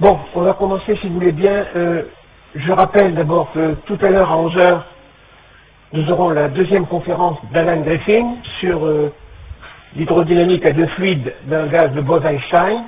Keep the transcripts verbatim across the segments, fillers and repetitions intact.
Bon, on va commencer si vous voulez bien. Euh, je rappelle d'abord que tout à l'heure à onze heures, nous aurons la deuxième conférence d'Alan Griffin sur euh, l'hydrodynamique à deux fluides d'un gaz de Bose-Einstein.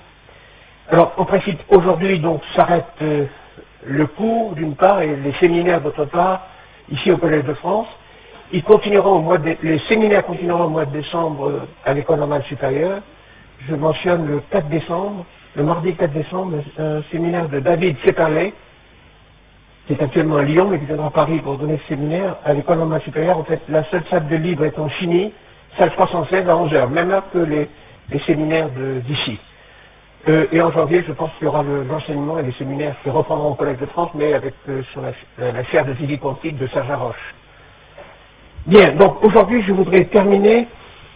Alors, en principe, aujourd'hui, donc, s'arrête euh, le cours, d'une part, et les séminaires, d'autre part, ici au Collège de France. Ils continueront au mois de, les séminaires continueront au mois de décembre euh, à l'École normale supérieure. Je mentionne le quatre décembre, le mardi quatre décembre, un séminaire de David Seperley, qui est actuellement à Lyon, mais qui viendra à Paris pour donner ce séminaire à l'École normale supérieure. En fait, la seule salle de libre est en chimie, salle trois cent seize à onze heures, même heure que les, les séminaires d'ici. Euh, et en janvier, je pense qu'il y aura l'enseignement le, et les séminaires qui reprendront au Collège de France, mais avec euh, sur la, la, la chaire de physique quantique de Serge Roche. Bien, donc aujourd'hui, je voudrais terminer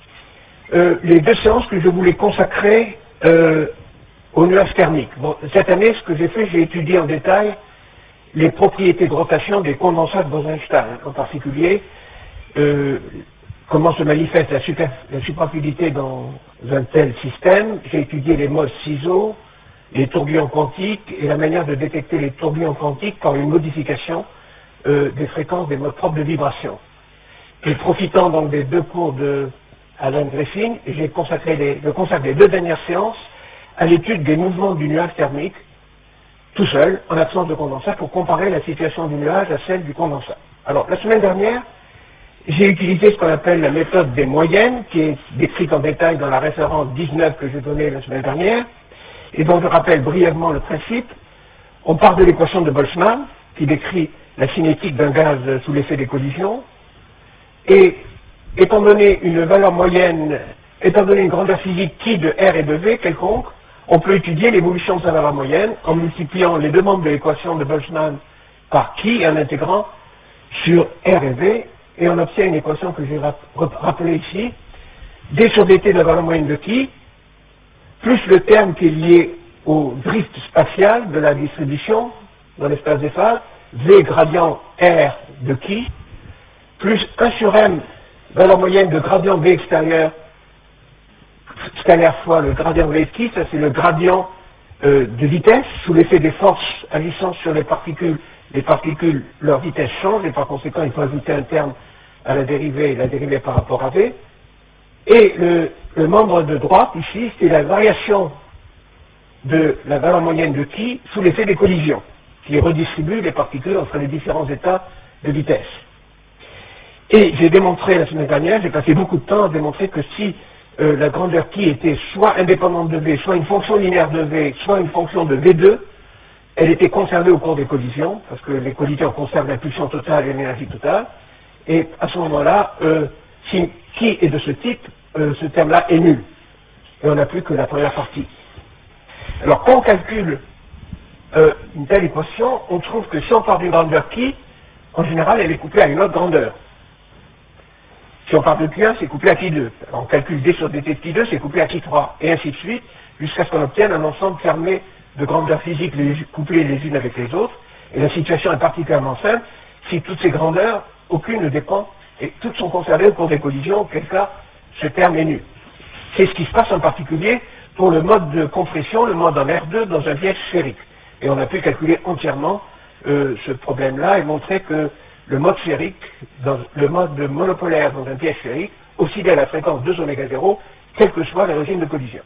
euh, les deux séances que je voulais consacrer euh, aux nuages thermiques. Bon, cette année, ce que j'ai fait, j'ai étudié en détail les propriétés de rotation des condensats de Bose-Einstein, en particulier euh, comment se manifeste la, super, la suprafluidité dans un tel système. J'ai étudié les modes ciseaux, les tourbillons quantiques et la manière de détecter les tourbillons quantiques par une modification euh, des fréquences des modes propres de vibration. Et profitant donc des deux cours de Alan Griffin, j'ai consacré les, je consacre les deux dernières séances à l'étude des mouvements du nuage thermique, tout seul, en absence de condensat, pour comparer la situation du nuage à celle du condensat. Alors, la semaine dernière, j'ai utilisé ce qu'on appelle la méthode des moyennes, qui est décrite en détail dans la référence dix-neuf que j'ai donnée la semaine dernière, et dont je rappelle brièvement le principe. On part de l'équation de Boltzmann, qui décrit la cinétique d'un gaz sous l'effet des collisions, et étant donné une valeur moyenne, étant donné une grandeur physique qui de R et de V quelconque, on peut étudier l'évolution de sa valeur moyenne en multipliant les deux membres de l'équation de Boltzmann par qui et en intégrant sur R et V, et on obtient une équation que j'ai rappelée ici, D sur dt de la valeur moyenne de qui, plus le terme qui est lié au drift spatial de la distribution dans l'espace des phases, V gradient R de qui, plus un sur M, valeur moyenne de gradient V extérieur, scalaire fois le gradient V de qui, ça c'est le gradient euh, de vitesse, sous l'effet des forces agissant sur les particules. Les particules, leur vitesse change, et par conséquent, il faut ajouter un terme à la dérivée, la dérivée par rapport à V. Et le, le membre de droite, ici, c'est la variation de la valeur moyenne de qui sous l'effet des collisions, qui redistribue les particules entre les différents états de vitesse. Et j'ai démontré la semaine dernière, j'ai passé beaucoup de temps à démontrer que si euh, la grandeur qui était soit indépendante de V, soit une fonction linéaire de V, soit une fonction de V deux, elle était conservée au cours des collisions, parce que les collisions conservent l'impulsion totale et l'énergie totale, et à ce moment-là, euh, si qui est de ce type, euh, ce terme-là est nul. Et on n'a plus que la première partie. Alors quand on calcule euh, une telle équation, on trouve que si on part d'une grandeur qui, en général, elle est couplée à une autre grandeur. Si on part de Q un, c'est couplé à Q deux. Alors, on calcule D sur dt de Q deux, c'est couplé à Q trois, et ainsi de suite, jusqu'à ce qu'on obtienne un ensemble fermé de grandeurs physiques les, couplées les unes avec les autres. Et la situation est particulièrement simple si toutes ces grandeurs, aucune ne dépend, et toutes sont conservées au cours des collisions, auquel cas ce terme est nul. C'est ce qui se passe en particulier pour le mode de compression, le mode en R deux dans un piège sphérique. Et on a pu calculer entièrement euh, ce problème-là et montrer que le mode sphérique, dans le mode monopolaire dans un piège sphérique, oscille à la fréquence deux oméga zéro, quel que soit le régime de collision.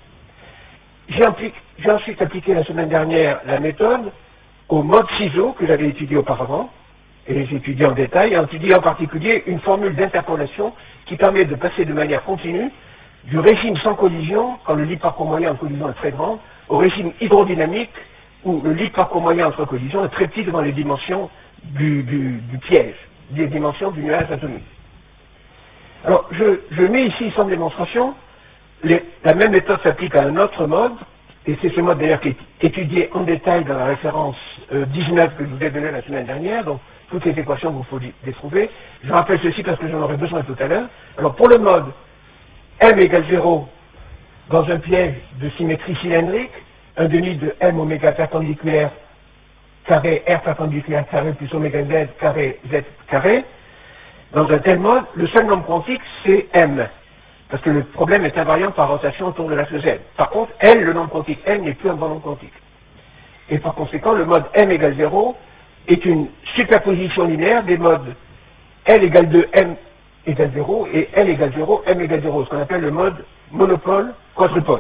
J'ai ensuite appliqué la semaine dernière la méthode au mode ciseaux que j'avais étudié auparavant, et j'ai étudié en détail, et étudié en particulier une formule d'interpolation qui permet de passer de manière continue du régime sans collision, quand le libre parcours moyen en collision est très grand, au régime hydrodynamique, où le libre parcours moyen entre collisions est très petit devant les dimensions du, du, du piège, des dimensions du nuage atomique. Alors, je, je mets ici sans démonstration, les, la même méthode s'applique à un autre mode, et c'est ce mode d'ailleurs qui est étudié en détail dans la référence euh, dix-neuf que je vous ai donnée la semaine dernière, donc toutes les équations vous faut les trouver. Je rappelle ceci parce que j'en aurai besoin tout à l'heure. Alors pour le mode M égale zéro dans un piège de symétrie cylindrique, un demi de M oméga perpendiculaire carré R perpendiculaire carré plus oméga Z carré Z carré, dans un tel mode, le seul nombre quantique c'est M. Parce que le problème est invariant par rotation autour de l'axe Z. Par contre, L, le nombre quantique L, n'est plus un bon nombre quantique. Et par conséquent, le mode m égale zéro est une superposition linéaire des modes L égale deux, M égale zéro, et L égale zéro, M égale zéro, ce qu'on appelle le mode monopole quadrupole.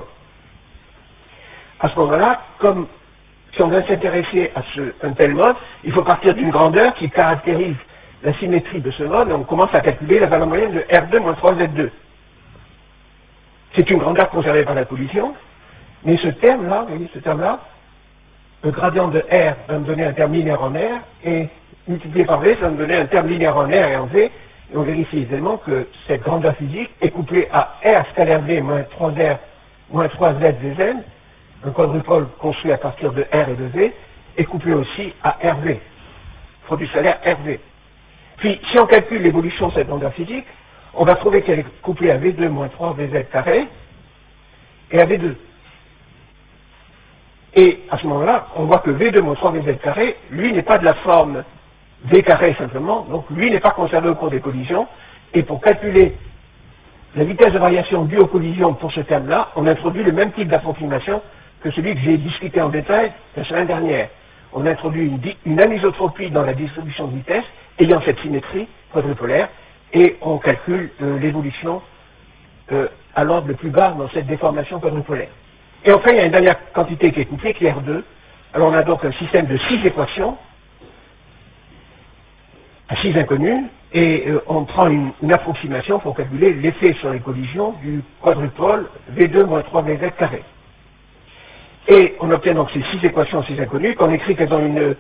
À ce moment-là, comme si on veut s'intéresser à ce, un tel mode, il faut partir d'une grandeur qui caractérise la symétrie de ce mode, et on commence à calculer la valeur moyenne de R deux moins trois Z deux. C'est une grandeur conservée par la collision, mais ce terme-là, vous voyez ce terme-là, le gradient de R va me donner un terme linéaire en R, et multiplié par V, ça va me donner un terme linéaire en R et en V, et on vérifie évidemment que cette grandeur physique est couplée à R scalaire V moins trois R moins trois Z V Z, un quadrupole construit à partir de R et de V, est couplé aussi à R V, produit scalaire R V. Puis, si on calcule l'évolution de cette grandeur physique, on va trouver qu'elle est couplée à V deux moins trois V Z carré et à V deux. Et à ce moment-là, on voit que V deux moins trois V Z carré, lui, n'est pas de la forme V carré simplement, donc lui n'est pas conservé au cours des collisions, et pour calculer la vitesse de variation due aux collisions pour ce terme-là, on introduit le même type d'approximation que celui que j'ai discuté en détail la semaine dernière. On introduit une, une anisotropie dans la distribution de vitesse ayant cette symétrie quadrupolaire, et on calcule euh, l'évolution euh, à l'ordre le plus bas dans cette déformation quadrupolaire. Et enfin, il y a une dernière quantité qui est couplée, qui est R deux. Alors on a donc un système de six équations, à six inconnus, et euh, on prend une, une approximation pour calculer l'effet sur les collisions du quadrupole V deux moins trois V Z carré. Et on obtient donc ces six équations, six inconnues, qu'on écrit qu'elles ont une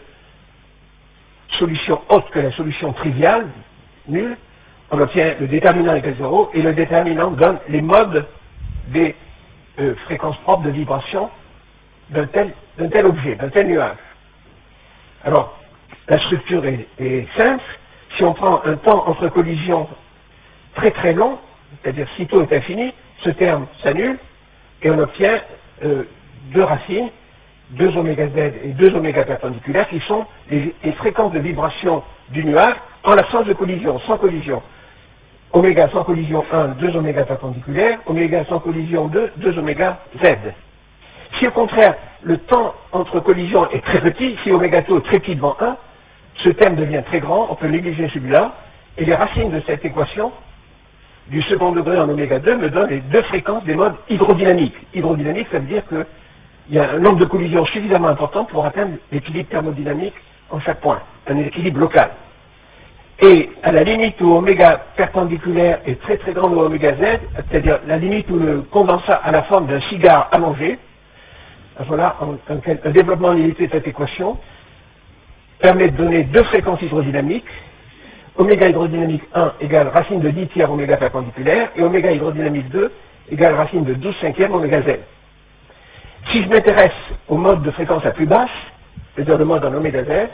solution autre que la solution triviale, nulle. On obtient le déterminant égale zéro, et le déterminant donne les modes des euh, fréquences propres de vibration d'un tel, d'un tel objet, d'un tel nuage. Alors, la structure est, est simple. Si on prend un temps entre collisions très très long, c'est-à-dire si taux est infini, ce terme s'annule, et on obtient euh, deux racines, deux oméga Z et deux oméga perpendiculaires, qui sont les, les fréquences de vibration du nuage en l'absence de collision, sans collision. Oméga sans collision un, deux oméga perpendiculaires, oméga sans collision deux, deux oméga Z. Si au contraire, le temps entre collisions est très petit, si oméga taux est très petit devant un, ce terme devient très grand, on peut négliger celui-là, et les racines de cette équation du second degré en oméga deux me donnent les deux fréquences des modes hydrodynamiques. Hydrodynamique, ça veut dire qu'il y a un nombre de collisions suffisamment important pour atteindre l'équilibre thermodynamique en chaque point, un équilibre local. Et à la limite où oméga perpendiculaire est très très grand au oméga Z, c'est-à-dire la limite où le condensat a la forme d'un cigare allongé, voilà un, un, un développement en unité de cette équation, permet de donner deux fréquences hydrodynamiques, oméga hydrodynamique un égale racine de dix tiers oméga perpendiculaire, et oméga hydrodynamique deux égale racine de douze cinquièmes oméga Z. Si je m'intéresse au mode de fréquence la plus basse, c'est-à-dire le mode en oméga Z,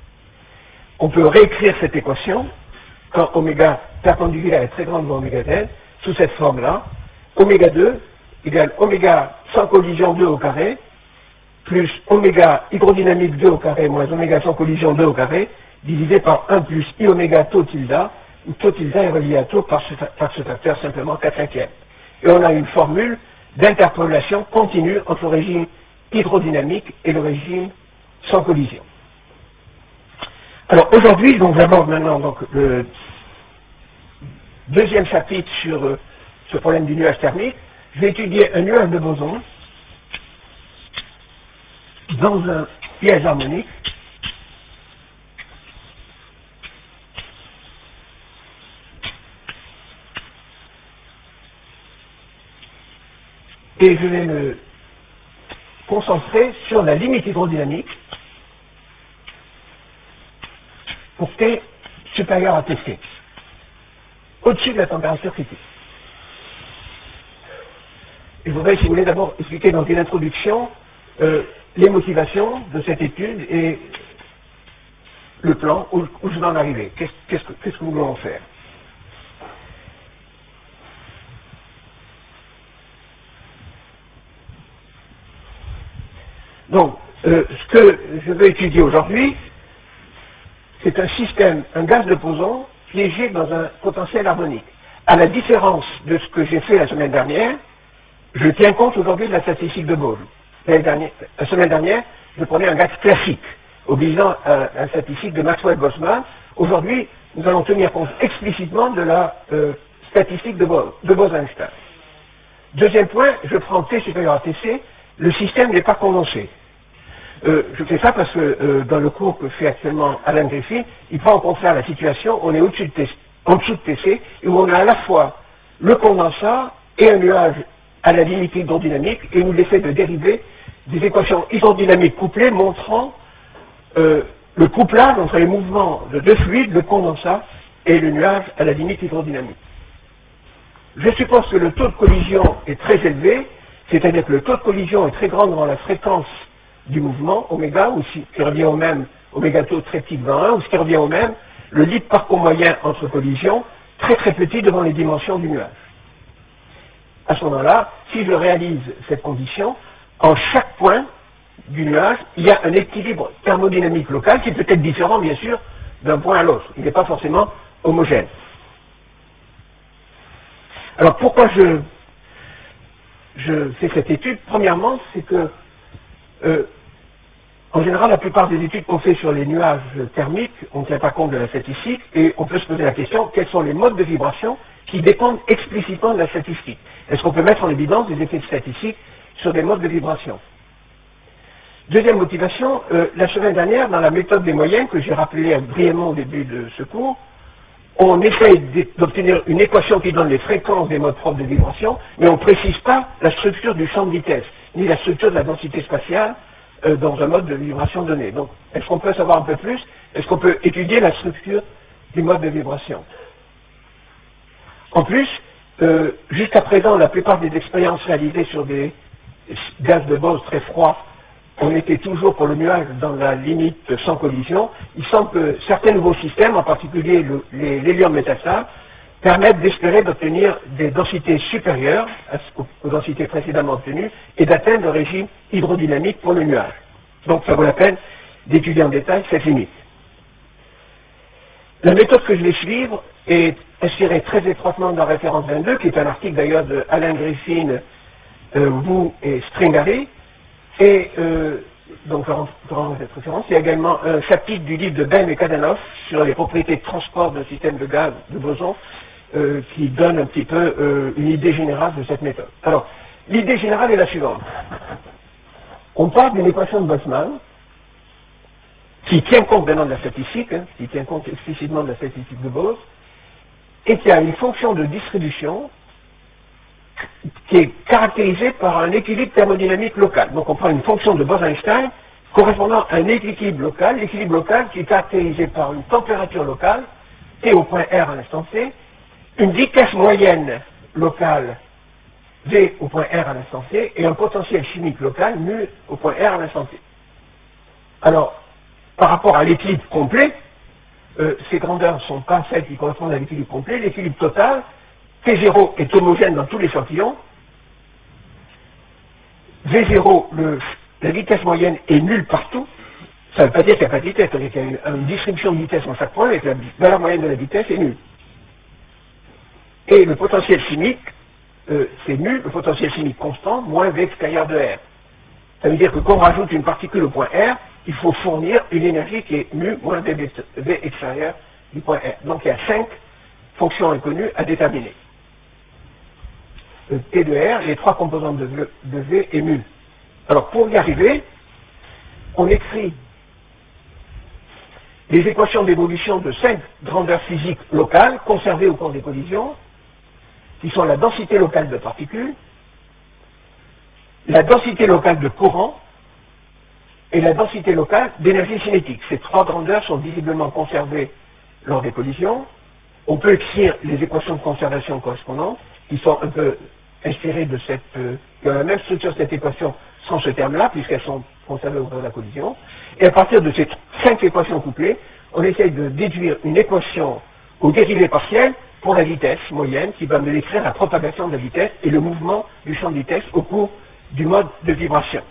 on peut réécrire cette équation, quand oméga perpendiculaire est très grand devant oméga Z, sous cette forme-là, oméga deux égale oméga sans collision deux au carré, plus oméga hydrodynamique deux au carré moins oméga sans collision deux au carré, divisé par un plus i oméga tau tilde, où tau tilde est relié à tau par ce, par ce facteur simplement quatre cinquièmes. Et on a une formule d'interpolation continue entre le régime hydrodynamique et le régime sans collision. Alors aujourd'hui, donc j'aborde maintenant donc, le deuxième chapitre sur euh, ce problème du nuage thermique. Je vais étudier un nuage de boson dans un piège harmonique et je vais me concentrer sur la limite hydrodynamique pour T supérieur à T C, au-dessus de la température critique. Et je voudrais, si vous voulez, d'abord expliquer dans une introduction euh, les motivations de cette étude et le plan où, où je vais en arriver. Qu'est-ce, qu'est-ce, que, qu'est-ce que nous voulons faire? Donc, euh, ce que je veux étudier aujourd'hui, c'est un système, un gaz de boson piégé dans un potentiel harmonique. À la différence de ce que j'ai fait la semaine dernière, je tiens compte aujourd'hui de la statistique de Bose. La semaine dernière, je prenais un gaz classique, obligeant un, un statistique de Maxwell-Boltzmann. Aujourd'hui, nous allons tenir compte explicitement de la euh, statistique de, Bo de Bose-Einstein. Deuxième point, je prends T supérieur à T C, le système n'est pas condensé. Euh, je fais ça parce que euh, dans le cours que fait actuellement Alan Griffin, il prend en compte là la situation, on est au-dessus de T C, en dessous de T C, et où on a à la fois le condensat et un nuage à la limite hydrodynamique, et nous l'essaie de dériver des équations hydrodynamiques couplées montrant euh, le couplage entre les mouvements de deux fluides, le condensat et le nuage à la limite hydrodynamique. Je suppose que le taux de collision est très élevé, c'est-à-dire que le taux de collision est très grand dans la fréquence du mouvement, oméga, ou ce qui revient au même, oméga taux très petit devant un, ou ce qui revient au même, le libre parcours moyen entre collisions, très très petit devant les dimensions du nuage. À ce moment-là, si je réalise cette condition, en chaque point du nuage, il y a un équilibre thermodynamique local qui peut être différent, bien sûr, d'un point à l'autre. Il n'est pas forcément homogène. Alors pourquoi je, je fais cette étude? Premièrement, c'est que euh, en général, la plupart des études qu'on fait sur les nuages thermiques, on ne tient pas compte de la statistique, et on peut se poser la question, quels sont les modes de vibration qui dépendent explicitement de la statistique? Est-ce qu'on peut mettre en évidence des effets statistiques sur des modes de vibration? Deuxième motivation, euh, la semaine dernière, dans la méthode des moyennes, que j'ai rappelée brièvement au début de ce cours, on essaye d'obtenir une équation qui donne les fréquences des modes propres de vibration, mais on ne précise pas la structure du champ de vitesse, ni la structure de la densité spatiale euh, dans un mode de vibration donné. Donc, est-ce qu'on peut savoir un peu plus? Est-ce qu'on peut étudier la structure du mode de vibration? En plus, euh, jusqu'à présent, la plupart des expériences réalisées sur des gaz de Bose très froids, on était toujours pour le nuage dans la limite sans collision. Il semble que certains nouveaux systèmes, en particulier l'hélium métastable, permettent d'espérer d'obtenir des densités supérieures aux densités précédemment obtenues et d'atteindre le régime hydrodynamique pour le nuage. Donc ça vaut la peine d'étudier en détail cette limite. La méthode que je vais suivre est inspirée très étroitement de la référence vingt-deux, qui est un article d'ailleurs de Alan Griffin, euh, Wu et Stringari. Et euh, donc je rends cette référence. Il y a également un chapitre du livre de Bain et Kadanoff sur les propriétés de transport d'un système de gaz de boson euh, qui donne un petit peu euh, une idée générale de cette méthode. Alors, l'idée générale est la suivante. On parle d'une équation de Boltzmann qui tient compte maintenant de la statistique, hein, qui tient compte explicitement de la statistique de Bose, et qui a une fonction de distribution qui est caractérisée par un équilibre thermodynamique local. Donc on prend une fonction de Bose-Einstein correspondant à un équilibre local, l'équilibre local qui est caractérisé par une température locale, T au point R à l'instant T, une vitesse moyenne locale, V au point R à l'instant T, et un potentiel chimique local, mu au point R à l'instant T. Alors, par rapport à l'équilibre complet, euh, ces grandeurs ne sont pas celles qui correspondent à l'équilibre complet. L'équilibre total, T zéro est homogène dans tout l'échantillon. V zéro, le, la vitesse moyenne est nulle partout. Ça ne veut pas dire qu'il n'y a pas de vitesse, c'est-à-dire qu'il y a une distribution de vitesse en chaque point et que la valeur moyenne de la vitesse est nulle. Et le potentiel chimique, euh, c'est nul, le potentiel chimique constant, moins V extérieur de R. Ça veut dire que quand on rajoute une particule au point R, il faut fournir une énergie qui est mu moins V, v extérieur du point R. Donc il y a cinq fonctions inconnues à déterminer. T de R, les trois composantes de V, de v et mu. Alors pour y arriver, on écrit les équations d'évolution de cinq grandeurs physiques locales conservées au cours des collisions, qui sont la densité locale de particules, la densité locale de courant et la densité locale d'énergie cinétique. Ces trois grandeurs sont visiblement conservées lors des collisions. On peut écrire les équations de conservation correspondantes, qui sont un peu inspirées de cette, euh, qui ont la même structure de cette équation sans ce terme-là, puisqu'elles sont conservées au cours de la collision. Et à partir de ces cinq équations couplées, on essaye de déduire une équation aux dérivées partielles pour la vitesse moyenne, qui va me décrire la propagation de la vitesse et le mouvement du champ de vitesse au cours du mode de vibration.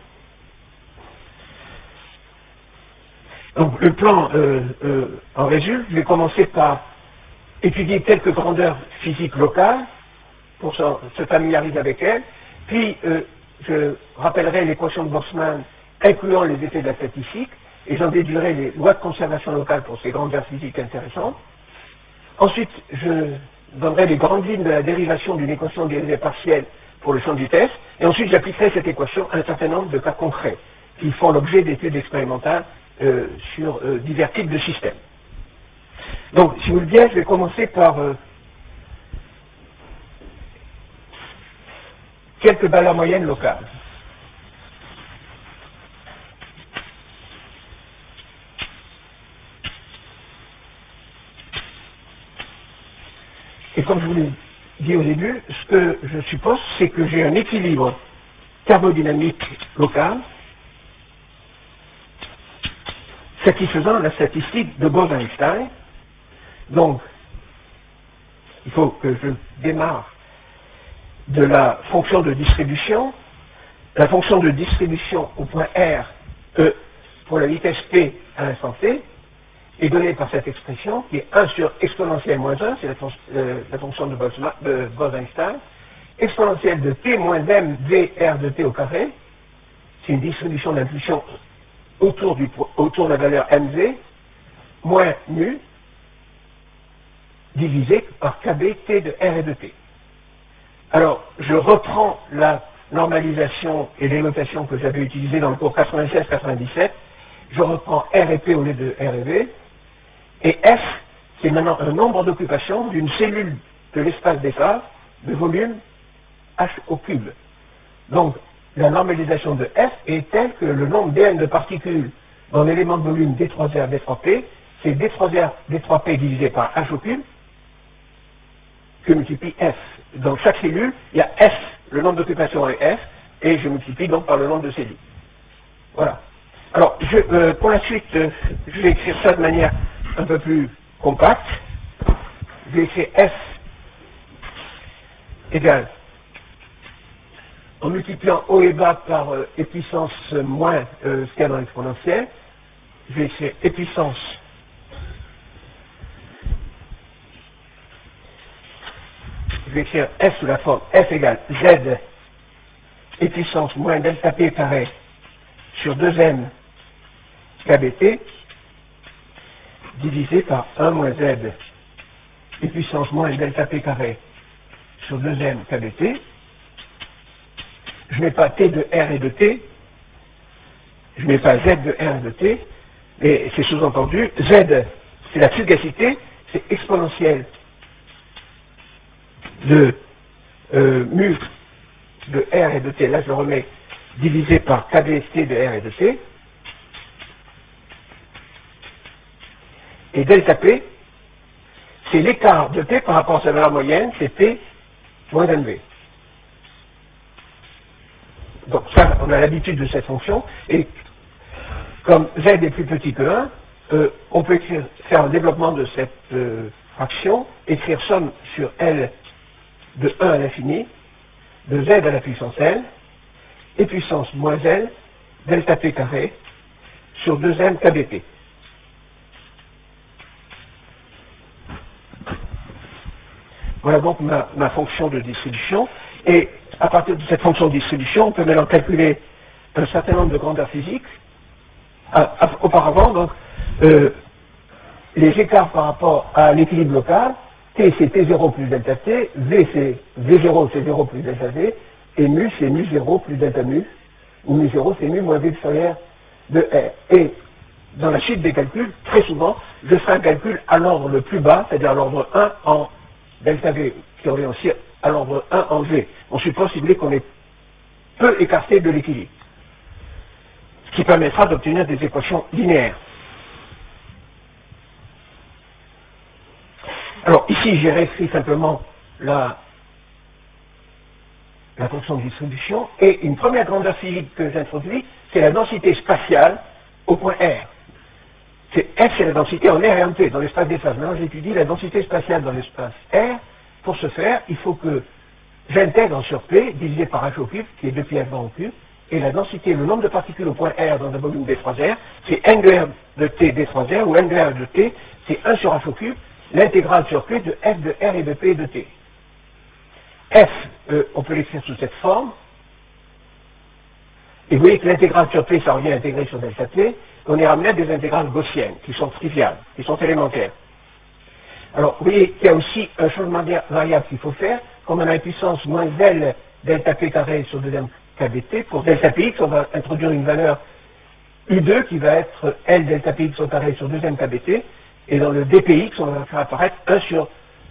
Donc le plan euh, euh, en résulte. Je vais commencer par étudier quelques grandeurs physiques locales pour se, se familiariser avec elles, puis euh, je rappellerai l'équation de Boltzmann incluant les effets de la statistique, et j'en déduirai les lois de conservation locale pour ces grandeurs physiques intéressantes. Ensuite, je donnerai les grandes lignes de la dérivation d'une équation dérivée partielle pour le champ du test, et ensuite j'appliquerai cette équation à un certain nombre de cas concrets qui font l'objet d'études expérimentales euh, sur euh, divers types de systèmes. Donc, si vous le bien, je vais commencer par euh, quelques valeurs moyennes locales. Et comme je vous l'ai dit au début, ce que je suppose, c'est que j'ai un équilibre thermodynamique local satisfaisant la statistique de Bose-Einstein. Donc, il faut que je démarre de la fonction de distribution. La fonction de distribution au point R, E, pour la vitesse P à l'instant T, est donnée par cette expression qui est un sur exponentielle moins un, c'est la, euh, la fonction de Bose-Einstein, exponentielle de T moins M V R de T au carré, c'est une distribution d'impulsion autour, du, autour de la valeur M V, moins mu, divisé par K B T de R et de T. Alors, je reprends la normalisation et les notations que j'avais utilisées dans le cours quatre-vingt-seize quatre-vingt-dix-sept, je reprends R et P au lieu de R et V, et F, c'est maintenant un nombre d'occupation d'une cellule de l'espace des phases de volume H au cube. Donc, la normalisation de F est telle que le nombre dn de particules dans l'élément de volume D trois R, D trois P, c'est D trois R, D trois P divisé par H au cube, que multiplie F. Dans chaque cellule, il y a F, le nombre d'occupations est F, et je multiplie donc par le nombre de cellules. Voilà. Alors, je, euh, pour la suite, euh, je vais écrire ça de manière un peu plus compacte. Je vais écrire F égale, en multipliant haut et bas par euh, e puissance moins euh, ce qu'il y a dans l'exponentielle, je vais écrire e puissance je vais écrire F sous la forme F égale Z e puissance moins delta P carré sur deux M K B T divisé par un moins Z e puissance moins delta P carré sur deux M K B T. Je ne mets pas T de R et de T, je ne mets pas Z de R et de T, mais c'est sous-entendu, Z c'est la fugacité, c'est exponentielle de euh, mu de R et de T, là je le remets divisé par K B T de R et de T, et delta P, c'est l'écart de T par rapport à sa valeur moyenne, c'est T moins M V. Donc ça, on a l'habitude de cette fonction, et comme Z est plus petit que un, euh, on peut écrire, faire un développement de cette euh, fraction, écrire somme sur L de un à l'infini, de Z à la puissance L, et puissance moins L, delta P carré, sur deux M K B T. Voilà donc ma, ma fonction de distribution, et à partir de cette fonction de distribution, on peut maintenant calculer un certain nombre de grandeurs physiques. Ah, ah, auparavant, donc, euh, les écarts par rapport à l'équilibre local, T c'est T zéro plus delta T, V c'est V zéro c'est zéro plus delta V, et mu c'est mu zéro plus delta mu, ou mu zéro c'est mu moins V extérieur de R. Et dans la suite des calculs, très souvent, je ferai un calcul à l'ordre le plus bas, c'est-à-dire à l'ordre un en delta V, qui aurait aussi à l'ordre un en V. On suppose, si vous voulez, qu'on est peu écarté de l'équilibre, ce qui permettra d'obtenir des équations linéaires. Alors ici, j'ai réécrit simplement la, la fonction de distribution, et une première grandeur physique que j'introduis, c'est la densité spatiale au point R. C'est F, c'est la densité en R et en T, dans l'espace des phases. Maintenant, j'étudie la densité spatiale dans l'espace R. Pour ce faire, il faut que j'intègre sur P, divisé par H au cube, qui est deux pi F dans au cube, et la densité, le nombre de particules au point R dans un volume D trois R, c'est N de R de T D trois R, ou N de R de T, c'est un sur H au cube, l'intégrale sur P de F de R et de P et de T. F, euh, on peut l'écrire sous cette forme, Et vous voyez que l'intégrale sur P, ça revient à intégrer sur delta T. On est ramené à des intégrales gaussiennes, qui sont triviales, qui sont élémentaires. Alors, vous voyez qu'il y a aussi un changement de variable qu'il faut faire. Comme on a une puissance moins L delta P carré sur deux m K B T, pour delta P X, on va introduire une valeur U deux qui va être L delta P X au carré sur deux m K B T. Et dans le D P X, on va faire apparaître un sur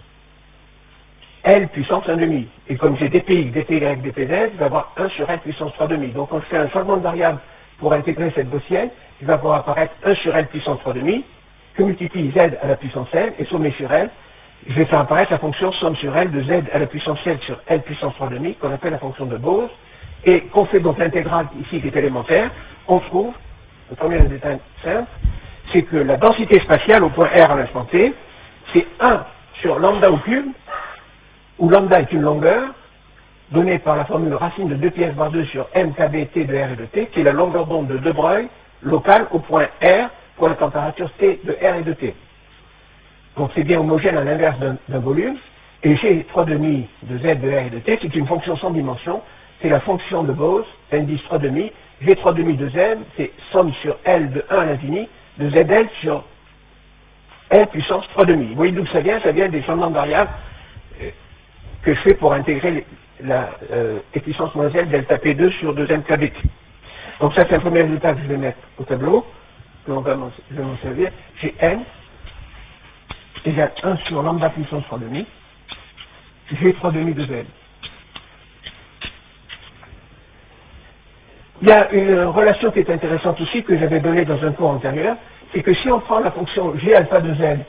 L puissance un demi. Et comme j'ai D P X, D P Y, D P Z, je vais avoir un sur L puissance trois demi. Donc, quand je fais un changement de variable pour intégrer cette gaussienne, il va pouvoir apparaître un sur L puissance trois demi, que multiplie Z à la puissance N, et sommé sur L, je vais faire apparaître la fonction somme sur L de Z à la puissance L sur L puissance trois demi, qu'on appelle la fonction de Bose, et qu'on fait donc l'intégrale ici qui est élémentaire, on trouve, le premier détail simple, c'est que la densité spatiale au point R à l'instant T, c'est un sur lambda au cube, où lambda est une longueur, donnée par la formule racine de deux pi s bar deux sur M K B T de R et de T, qui est la longueur d'onde de De Broglie locale au point R pour la température T de R et de T. Donc c'est bien homogène à l'inverse d'un volume, et G trois demi de Z de R et de T, c'est une fonction sans dimension, c'est la fonction de Bose, indice trois demi, G trois demi de Z, c'est somme sur L de un à l'infini, de Z L sur L puissance trois demi. Vous voyez d'où ça vient? Ça vient des changements de variables euh, que je fais pour intégrer les, la euh, puissance moins L delta P deux sur deux m K B T. Donc ça c'est un premier résultat que je vais mettre au tableau, que l'on va je vais m'en servir. J'ai N égale un sur lambda puissance trois demi, G trois demi de Z. Il y a une relation qui est intéressante aussi, que j'avais donnée dans un cours antérieur, c'est que si on prend la fonction G alpha de Z,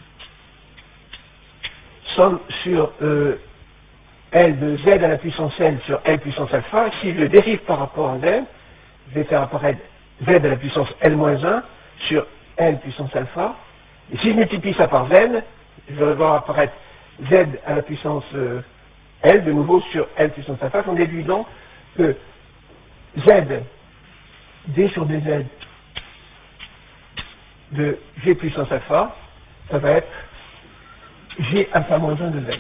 somme sur euh, L de Z à la puissance L sur L puissance alpha, si je le dérive par rapport à Z, je vais faire apparaître Z à la puissance L moins un sur L puissance alpha, et si je multiplie ça par Z, je vais voir apparaître Z à la puissance euh, L, de nouveau sur L puissance alpha. On déduit donc que Z, D sur dz de G puissance alpha, ça va être G alpha moins un de Z.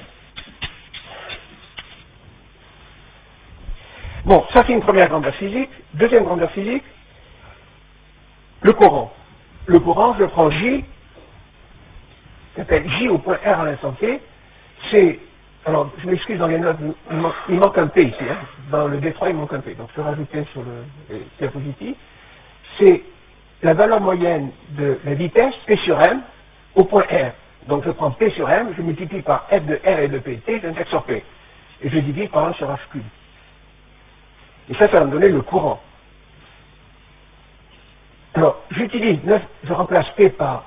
Bon, ça c'est une première grandeur physique. Deuxième grandeur physique, le courant. Le courant, je prends J, s'appelle J au point R à l'instant T, c'est, alors je m'excuse dans les notes, il manque, il manque un P ici, hein. Dans le D trois il manque un P, donc je rajoute P sur le diapositive, c'est la valeur moyenne de la vitesse P sur M au point R. Donc je prends P sur M, je multiplie par F de R et de P, T, j'intègre sur P, et je divise par un sur H cube. Et ça, ça va me donner le courant. Alors, j'utilise, je remplace P par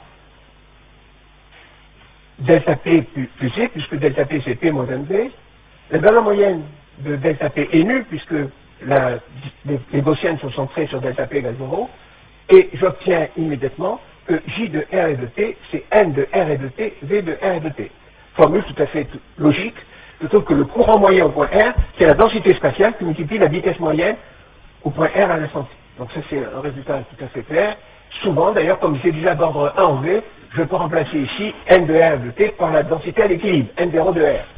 delta P plus, plus C, puisque delta P c'est P moins M V. La valeur moyenne de delta P est nulle, puisque la, les, les gaussiennes sont centrées sur delta P égale zéro. Et j'obtiens immédiatement que J de R et de T, c'est N de R et de T, V de R et de T. Formule tout à fait logique. Je trouve que le courant moyen au point R, c'est la densité spatiale qui multiplie la vitesse moyenne au point R à l'instant T. Donc ça c'est un résultat tout à fait clair. Souvent, d'ailleurs, comme j'ai déjà d'ordre un en V, je peux remplacer ici N de R de T par la densité à l'équilibre, N zéro de R.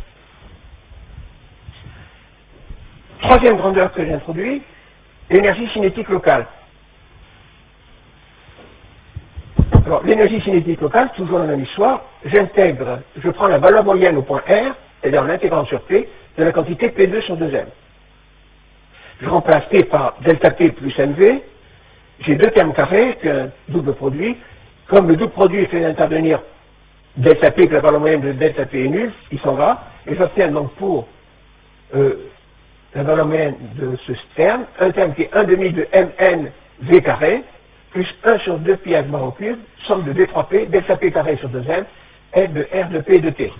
Troisième grandeur que j'introduis, l'énergie cinétique locale. Alors, l'énergie cinétique locale, toujours la même histoire, j'intègre, je prends la valeur moyenne au point R, c'est-à-dire l'intégrant sur P, de la quantité P deux sur deux M. Je remplace P par delta P plus M V, j'ai deux termes carrés, puis un double produit. Comme le double produit fait intervenir delta P, que la valeur moyenne de delta P est nulle, il s'en va, et j'obtiens donc pour euh, la valeur moyenne de ce terme, un terme qui est un demi de Mn V carré, plus un sur deux pi h bar au cube, somme de D trois P, delta P carré sur deux M, F de R de P de T.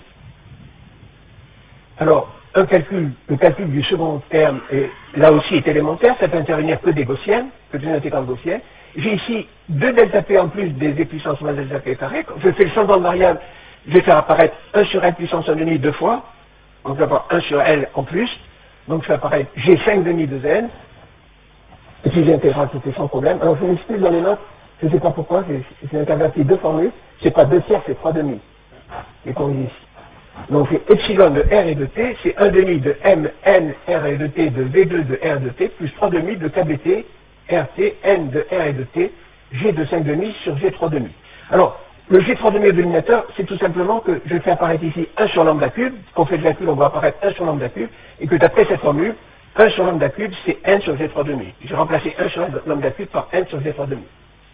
Alors, un calcul, le calcul du second terme est, là aussi est élémentaire, ça peut intervenir que des gaussiennes, que des intégrales gaussiennes. J'ai ici deux delta P en plus des V puissance moins delta P carré. Quand je fais le changement de variable, je vais faire apparaître un sur L puissance un demi deux fois, donc je vais avoir un sur L en plus, donc je fais apparaître G cinq demi de Z, et puis j'intégral tout est sans problème. Alors je m'explique dans les notes, je ne sais pas pourquoi, j'ai interverti deux formules, c'est pas deux tiers, c'est trois demi, les qu'on dit ici. Donc c'est epsilon de R et de T, c'est un demi de M, N, R et de T, de V deux de R de T, plus trois demi de K B T, R T, N de R et de T, G de cinq demi sur G trois demi. Alors, le G trois demi au dénominateur, c'est tout simplement que je fais apparaître ici un sur lambda cube, qu'on fait le calcul, on va apparaître un sur lambda cube, et que d'après cette formule, un sur lambda cube, c'est N sur G trois demi. J'ai remplacé un sur lambda cube par N sur G trois demi.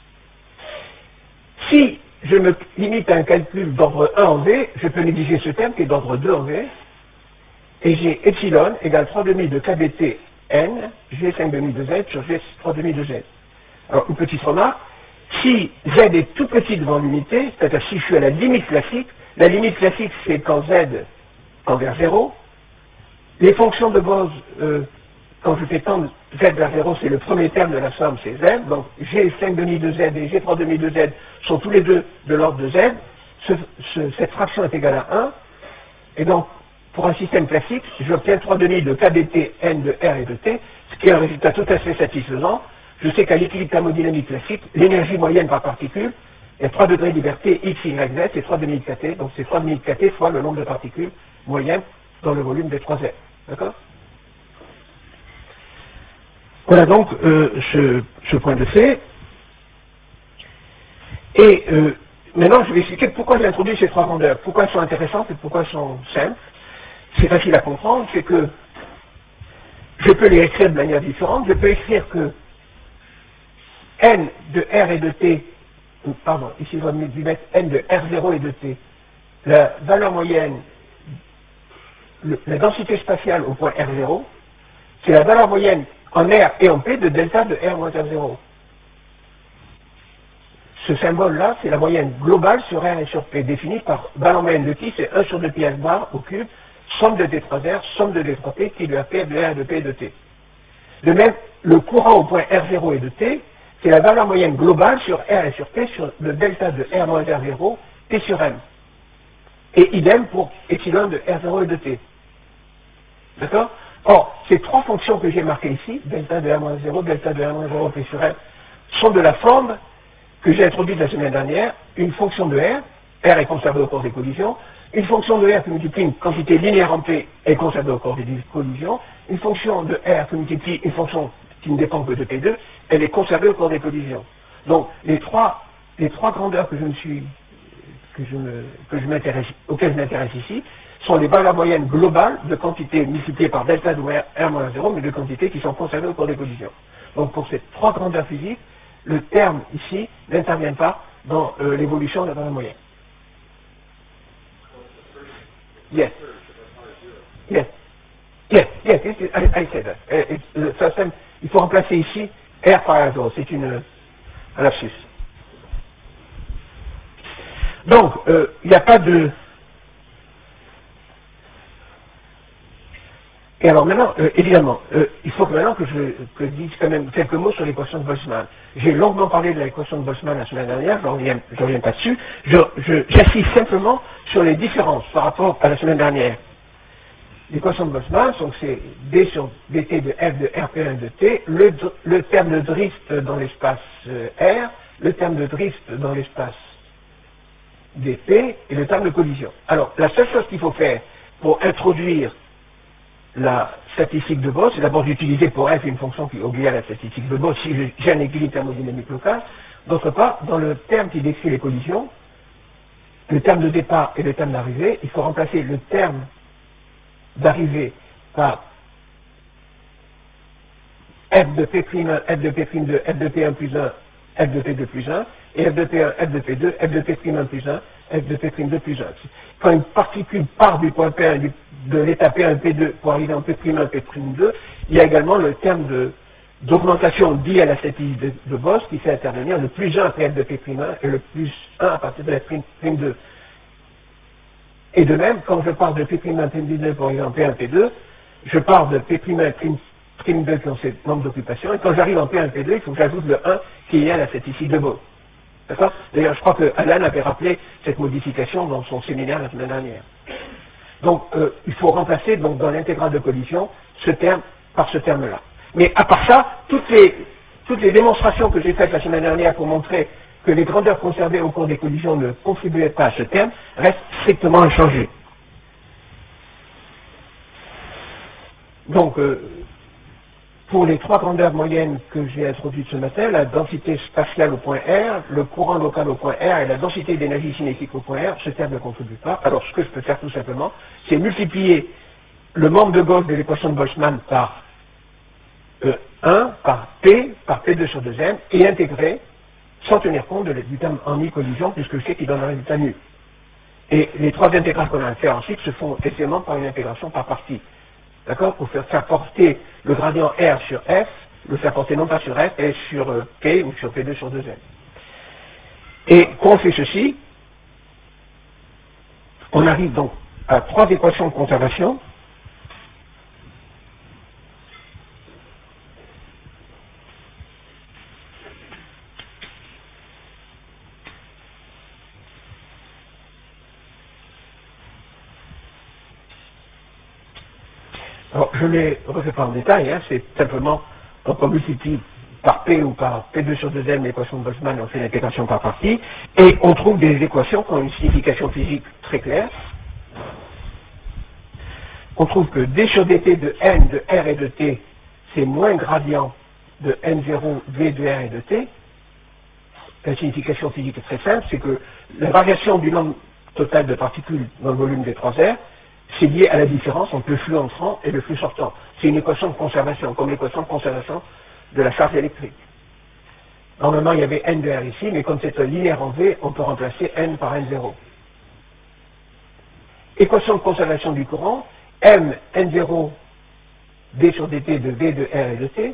Si je me limite à un calcul d'ordre un en V, je peux négliger ce terme qui est d'ordre deux en V, et j'ai epsilon égale trois demi de K B T N, G cinq demi de Z sur G trois demi de Z. Alors, une petite remarque, si Z est tout petit devant l'unité, c'est-à-dire si je suis à la limite classique, la limite classique c'est quand Z tend vers zéro, les fonctions de Gauss, euh, quand je fais tendre Z vers zéro, c'est le premier terme de la somme, c'est Z, donc G cinq demi de Z et G trois demi de Z sont tous les deux de l'ordre de Z, ce, ce, cette fraction est égale à un, et donc pour un système classique, j'obtiens trois demi de K B T N de R et de T, ce qui est un résultat tout à fait satisfaisant. Je sais qu'à l'équilibre thermodynamique classique, l'énergie moyenne par particule, il y a trois degrés de liberté, X, Y, Z, c'est trois demi de K T, donc c'est trois demi de K T fois le nombre de particules moyennes dans le volume des trois Z. D'accord? Voilà donc euh, ce, ce point de C. Et euh, maintenant, je vais expliquer pourquoi j'ai introduit ces trois grandeurs, pourquoi elles sont intéressantes et pourquoi elles sont simples. C'est facile à comprendre, c'est que je peux les écrire de manière différente. Je peux écrire que N de R et de T, pardon, ici je vais mettre N de R zéro et de T, la valeur moyenne, le, la densité spatiale au point R zéro, c'est la valeur moyenne en R et en P de delta de R moins R zéro. Ce symbole-là, c'est la moyenne globale sur R et sur P, définie par valeur moyenne de qui, c'est un sur deux pi h bar au cube, somme de D trois R, somme de D trois P, qui est de R P, de R, de P et de T. De même, le courant au point R zéro et de T, c'est la valeur moyenne globale sur R et sur P sur le delta de R moins R zéro, T sur M. Et idem pour epsilon de R zéro et de T. D'accord? Or, ces trois fonctions que j'ai marquées ici, delta de R moins zéro, delta de R moins zéro, P sur M, sont de la forme que j'ai introduite la semaine dernière, une fonction de R, R est conservée au cours des collisions, une fonction de R qui multiplie une quantité linéaire en P est conservée au cours des collisions, une fonction de R qui multiplie une fonction qui ne dépend que de P deux, elle est conservée au cours des collisions. Donc, les trois, les trois grandeurs que je me suis, que je me, que je m'intéresse, auxquelles je m'intéresse ici, sont les valeurs moyennes globales de quantités multipliées par delta de R, R moins zéro, mais de quantités qui sont conservées au cours des collisions. Donc, pour ces trois grandeurs physiques, le terme ici n'intervient pas dans euh, l'évolution de la valeur moyenne. Yes. Yes. Yes, yes, yes, I, I say that. Uh, it's, uh, first time, il faut remplacer ici R par R zéro, c'est une un lapsus. Donc, euh, il n'y a pas de... Et alors maintenant, euh, évidemment, euh, il faut que maintenant que je, que je dise quand même quelques mots sur l'équation de Boltzmann. J'ai longuement parlé de l'équation de Boltzmann la semaine dernière, je ne reviens, je reviens pas dessus. Je, j'insiste simplement sur les différences par rapport à la semaine dernière. L'équation de Boltzmann, donc c'est D sur dt de f de R P un de T, le, le terme de drift dans l'espace euh, R, le terme de drift dans l'espace dp et le terme de collision. Alors, la seule chose qu'il faut faire pour introduire la statistique de Gauss, c'est d'abord d'utiliser pour f une fonction qui obéit à la statistique de Gauss si j'ai un équilibre thermodynamique local. D'autre part, dans le terme qui décrit les collisions, le terme de départ et le terme d'arrivée, il faut remplacer le terme d'arrivée par f de P', f de P' deux, f de P un plus un, f de P deux plus un, et f de P un, f de P deux, f de P' un plus un, f de P' deux plus un. Quand une particule part du point P un, du, de l'état P un, P deux pour arriver en P', un, P' deux, il y a également le terme de, d'augmentation lié à la statistique de, de Gauss qui fait intervenir le plus un après f de P' un et le plus un à partir de f' deux. Et de même, quand je pars de P', un, P' deux pour arriver en P un, P deux, je pars de P', un, P' deux qui ont ce nombre d'occupations, et quand j'arrive en P un, P deux, il faut que j'ajoute le un qui est à la statistique de Gauss. D'accord? D'ailleurs, je crois que Alan avait rappelé cette modification dans son séminaire la semaine dernière. Donc, euh, il faut remplacer donc, dans l'intégrale de collision ce terme par ce terme-là. Mais à part ça, toutes les, toutes les démonstrations que j'ai faites la semaine dernière pour montrer que les grandeurs conservées au cours des collisions ne contribuaient pas à ce terme restent strictement inchangées. donc, euh, pour les trois grandeurs moyennes que j'ai introduites ce matin, la densité spatiale au point R, le courant local au point R et la densité d'énergie cinétique au point R, ce terme ne contribue pas. Alors, ce que je peux faire tout simplement, c'est multiplier le membre de gauche de l'équation de Boltzmann par euh, un, par P, par P deux sur deux M, et intégrer, sans tenir compte de, du terme en i-collision, puisque je sais qu'il donne un résultat nul. Et les trois intégrales qu'on a à faire ensuite se font aisément par une intégration par partie. D'accord? Pour faire, faire porter le gradient R sur F, le faire porter non pas sur F, mais sur euh, P ou sur P deux sur deux M. Et quand on fait ceci, on arrive donc à trois équations de conservation. Alors, je ne les refais pas en détail, hein, c'est simplement, donc on multiplie par P ou par P deux sur deux M l'équation de Boltzmann, on fait l'intégration par partie, et on trouve des équations qui ont une signification physique très claire. On trouve que d sur dt de n de R et de t, c'est moins gradient de n zéro v de R et de t. La signification physique est très simple, c'est que la variation du nombre total de particules dans le volume des trois R, c'est lié à la différence entre le flux entrant et le flux sortant. C'est une équation de conservation, comme l'équation de conservation de la charge électrique. Normalement, il y avait n de R ici, mais comme c'est un linéaire en V, on peut remplacer n par n zéro. Équation de conservation du courant, m n zéro d sur dt de V de R et de t,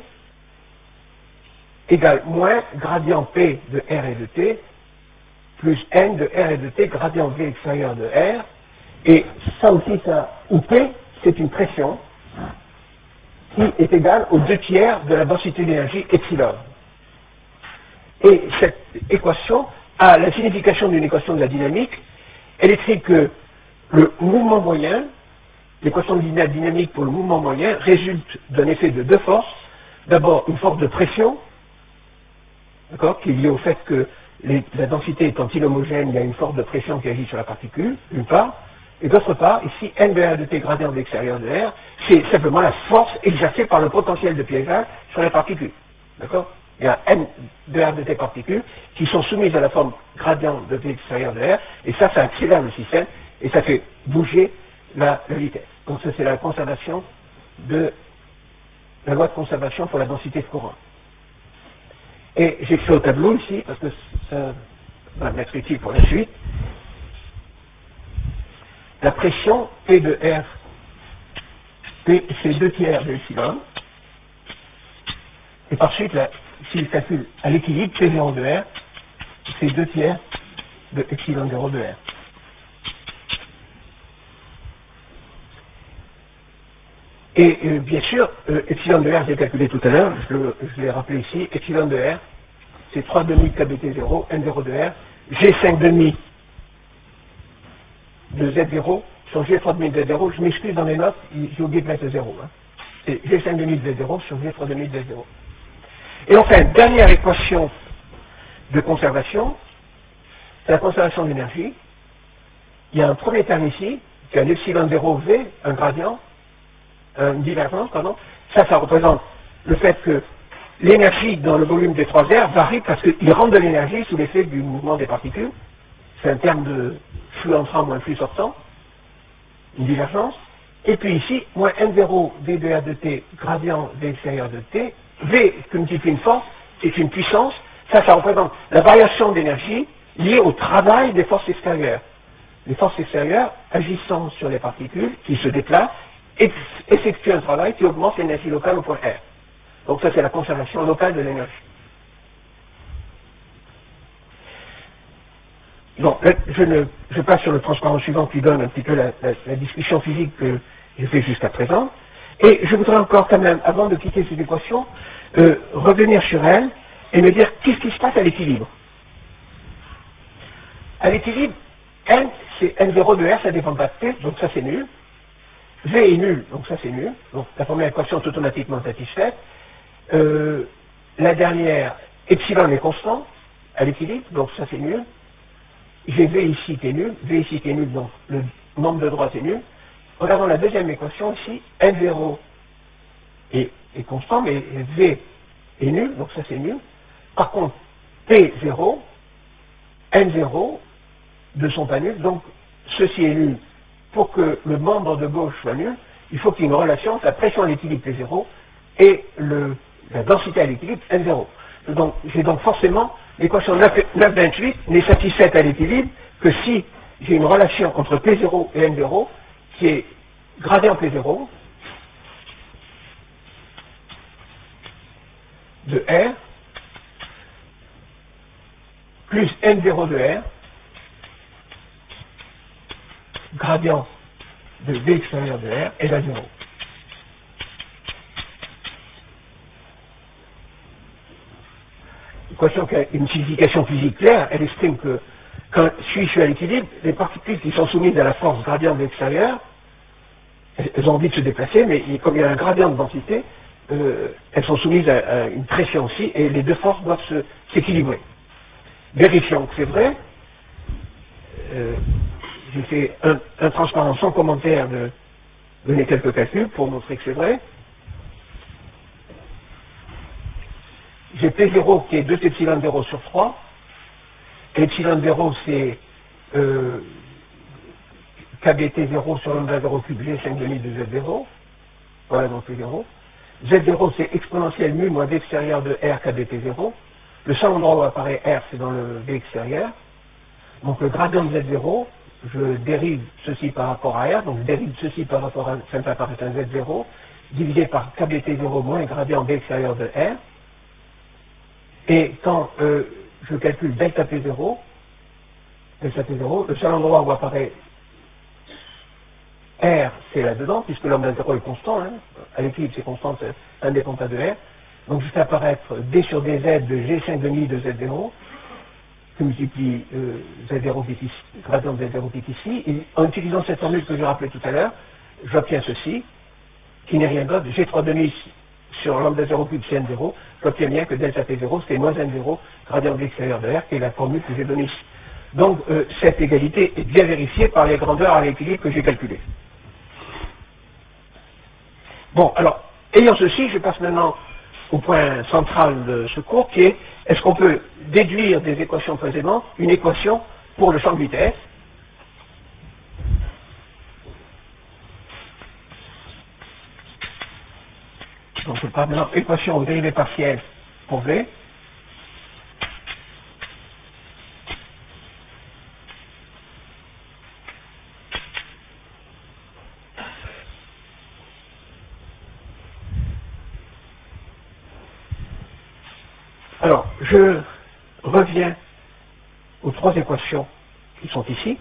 égale moins gradient P de R et de t, plus n de R et de t, gradient V extérieur de R, et ça aussi, ça, ou P, c'est une pression qui est égale aux deux tiers de la densité d'énergie epsilon. Et cette équation a la signification d'une équation de la dynamique. Elle écrit que le mouvement moyen, l'équation de la dynamique pour le mouvement moyen, résulte d'un effet de deux forces. D'abord, une force de pression, d'accord, qui est liée au fait que les, la densité étant inhomogène, il y a une force de pression qui agit sur la particule, d'une part. Et d'autre part, ici, n de R de t gradient de l'extérieur de R, c'est simplement la force exercée par le potentiel de piégeage sur les particules. D'accord? Il y a n de R de t particules qui sont soumises à la forme gradient de v extérieur de R, et ça, ça accélère le système, et ça fait bouger la, la vitesse. Donc ça, c'est la conservation de la loi de conservation pour la densité de courant. Et j'écris au tableau ici, parce que ça va m'être utile pour la suite. La pression P de R, P, c'est deux tiers de epsilon. Et par suite, là, si je calcule à l'équilibre, P zéro de R, c'est deux tiers de epsilon zéro de R. Et euh, bien sûr, euh, epsilon de R, j'ai calculé tout à l'heure, je, je l'ai rappelé ici, epsilon de R, c'est trois demi K B T zéro, N zéro de R, G cinq demi de Z zéro, sur G trois demi de Z zéro, je m'excuse dans les notes, j'ai oublié de mettre le zéro. Hein. C'est G cinq demi de Z zéro sur G trois demi de Z zéro. Et enfin, dernière équation de conservation, c'est la conservation d'énergie. Il y a un premier terme ici, qui est un epsilon zéro V, un gradient, une divergence, pardon. Ça, ça représente le fait que l'énergie dans le volume des trois R varie parce qu'il rentre de l'énergie sous l'effet du mouvement des particules. C'est un terme de flux entrant moins flux sortant, une divergence. Et puis ici, moins n zéro V de R de t, gradient V extérieur de t, V que multiplie une force, c'est une puissance. Ça, ça représente la variation d'énergie liée au travail des forces extérieures. Les forces extérieures agissant sur les particules qui se déplacent effectuent un travail qui augmente l'énergie locale au point R. Donc ça, c'est la conservation locale de l'énergie. Bon, là, je, ne, je passe sur le transparent suivant qui donne un petit peu la, la, la discussion physique que j'ai fait jusqu'à présent. Et je voudrais encore quand même, avant de quitter cette équation, euh, revenir sur elle et me dire qu'est-ce qui se passe à l'équilibre. À l'équilibre, N, c'est N zéro de R, ça dépend pas de T, donc ça c'est nul. V est nul, donc ça c'est nul. Donc la première équation est automatiquement satisfaite. Euh, la dernière, epsilon est constant à l'équilibre, donc ça c'est nul. J'ai V ici qui est nul, V ici qui est nul, donc le nombre de droites est nul. Regardons la deuxième équation ici, N zéro est, est constant, mais V est nul, donc ça c'est nul. Par contre, P zéro, N zéro ne sont pas nuls, donc ceci est nul. Pour que le membre de gauche soit nul, il faut qu'il y ait une relation entre la pression à l'équilibre P zéro et le, la densité à l'équilibre N zéro. Donc, j'ai donc forcément l'équation neuf vingt-huit n'est satisfaite à l'équilibre que si j'ai une relation entre P zéro et N zéro qui est gradient P zéro de R plus N zéro de R gradient de V extérieur de R est à zéro. L'équation qui a une signification physique claire, elle estime que quand je suis à l'équilibre, les particules qui sont soumises à la force gradient de l'extérieur, elles ont envie de se déplacer, mais comme il y a un gradient de densité, euh, elles sont soumises à, à une pression aussi, et les deux forces doivent s'équilibrer. Vérifions que c'est vrai. Euh, J'ai fait un, un transparent sans commentaire de donner quelques calculs pour montrer que c'est vrai. J'ai P zéro qui est deux epsilon zéro sur trois. Epsilon zéro c'est euh, K B T zéro sur lambda zéro cube G cinq demi de Z zéro. Voilà donc P zéro. Z zéro c'est exponentielle mu moins V extérieur de R K B T zéro. Le seul endroit où apparaît R c'est dans le V extérieur. Donc le gradient de Z zéro, je dérive ceci par rapport à R, donc je dérive ceci par rapport à, ça me fait apparaître un Z zéro, divisé par K B T zéro moins gradient V extérieur de R. Et quand euh, je calcule delta P zéro, delta P zéro, le seul endroit où apparaît R, c'est là-dedans, puisque lambda zéro est constant, hein, à l'équilibre c'est constant, ça ne dépend pas de R. Donc je fais apparaître D sur dz de G cinq demi de Z zéro, qui multiplie euh, Z zéro qui est ici, gradient de Z zéro qui est ici, et en utilisant cette formule que je rappelais tout à l'heure, j'obtiens ceci, qui n'est rien d'autre, G trois demi sur lambda zéro cube C N zéro, j'obtiens bien que delta P zéro c'est moins N zéro, gradient de l'extérieur de R, qui est la formule que j'ai donnée ici. Donc euh, cette égalité est bien vérifiée par les grandeurs à l'équilibre que j'ai calculées. Bon, alors, ayant ceci, je passe maintenant au point central de ce cours, qui est, est-ce qu'on peut déduire des équations précédentes une équation pour le champ de vitesse? Donc je parle maintenant équation aux dérivées partielles pour V. Alors, je reviens aux trois équations qui sont ici.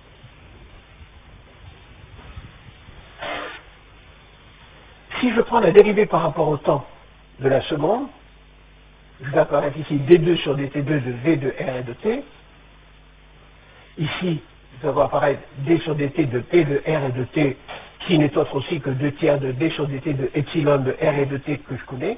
Si je prends la dérivée par rapport au temps de la seconde, je vais apparaître ici d deux sur dt deux de V de R et de T. Ici, je vais avoir apparaître d sur dt de P de R et de T, qui n'est autre aussi que deux tiers de d sur dt de epsilon de R et de T que je connais.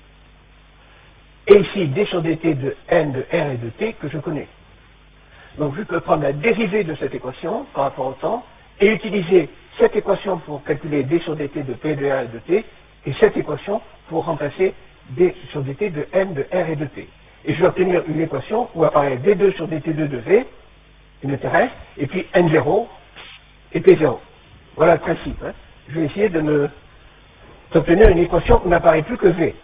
Et ici, d sur dt de n de R et de T que je connais. Donc je peux prendre la dérivée de cette équation par rapport au temps et utiliser cette équation pour calculer d sur dt de P de R et de T et cette équation pour remplacer d sur dt de n de R et de T. Et je vais obtenir une équation où apparaît d deux sur dt deux de V, une terrestre, et puis n zéro et P zéro. Voilà le principe. Hein. Je vais essayer de me d'obtenir une équation où n'apparaît plus que V.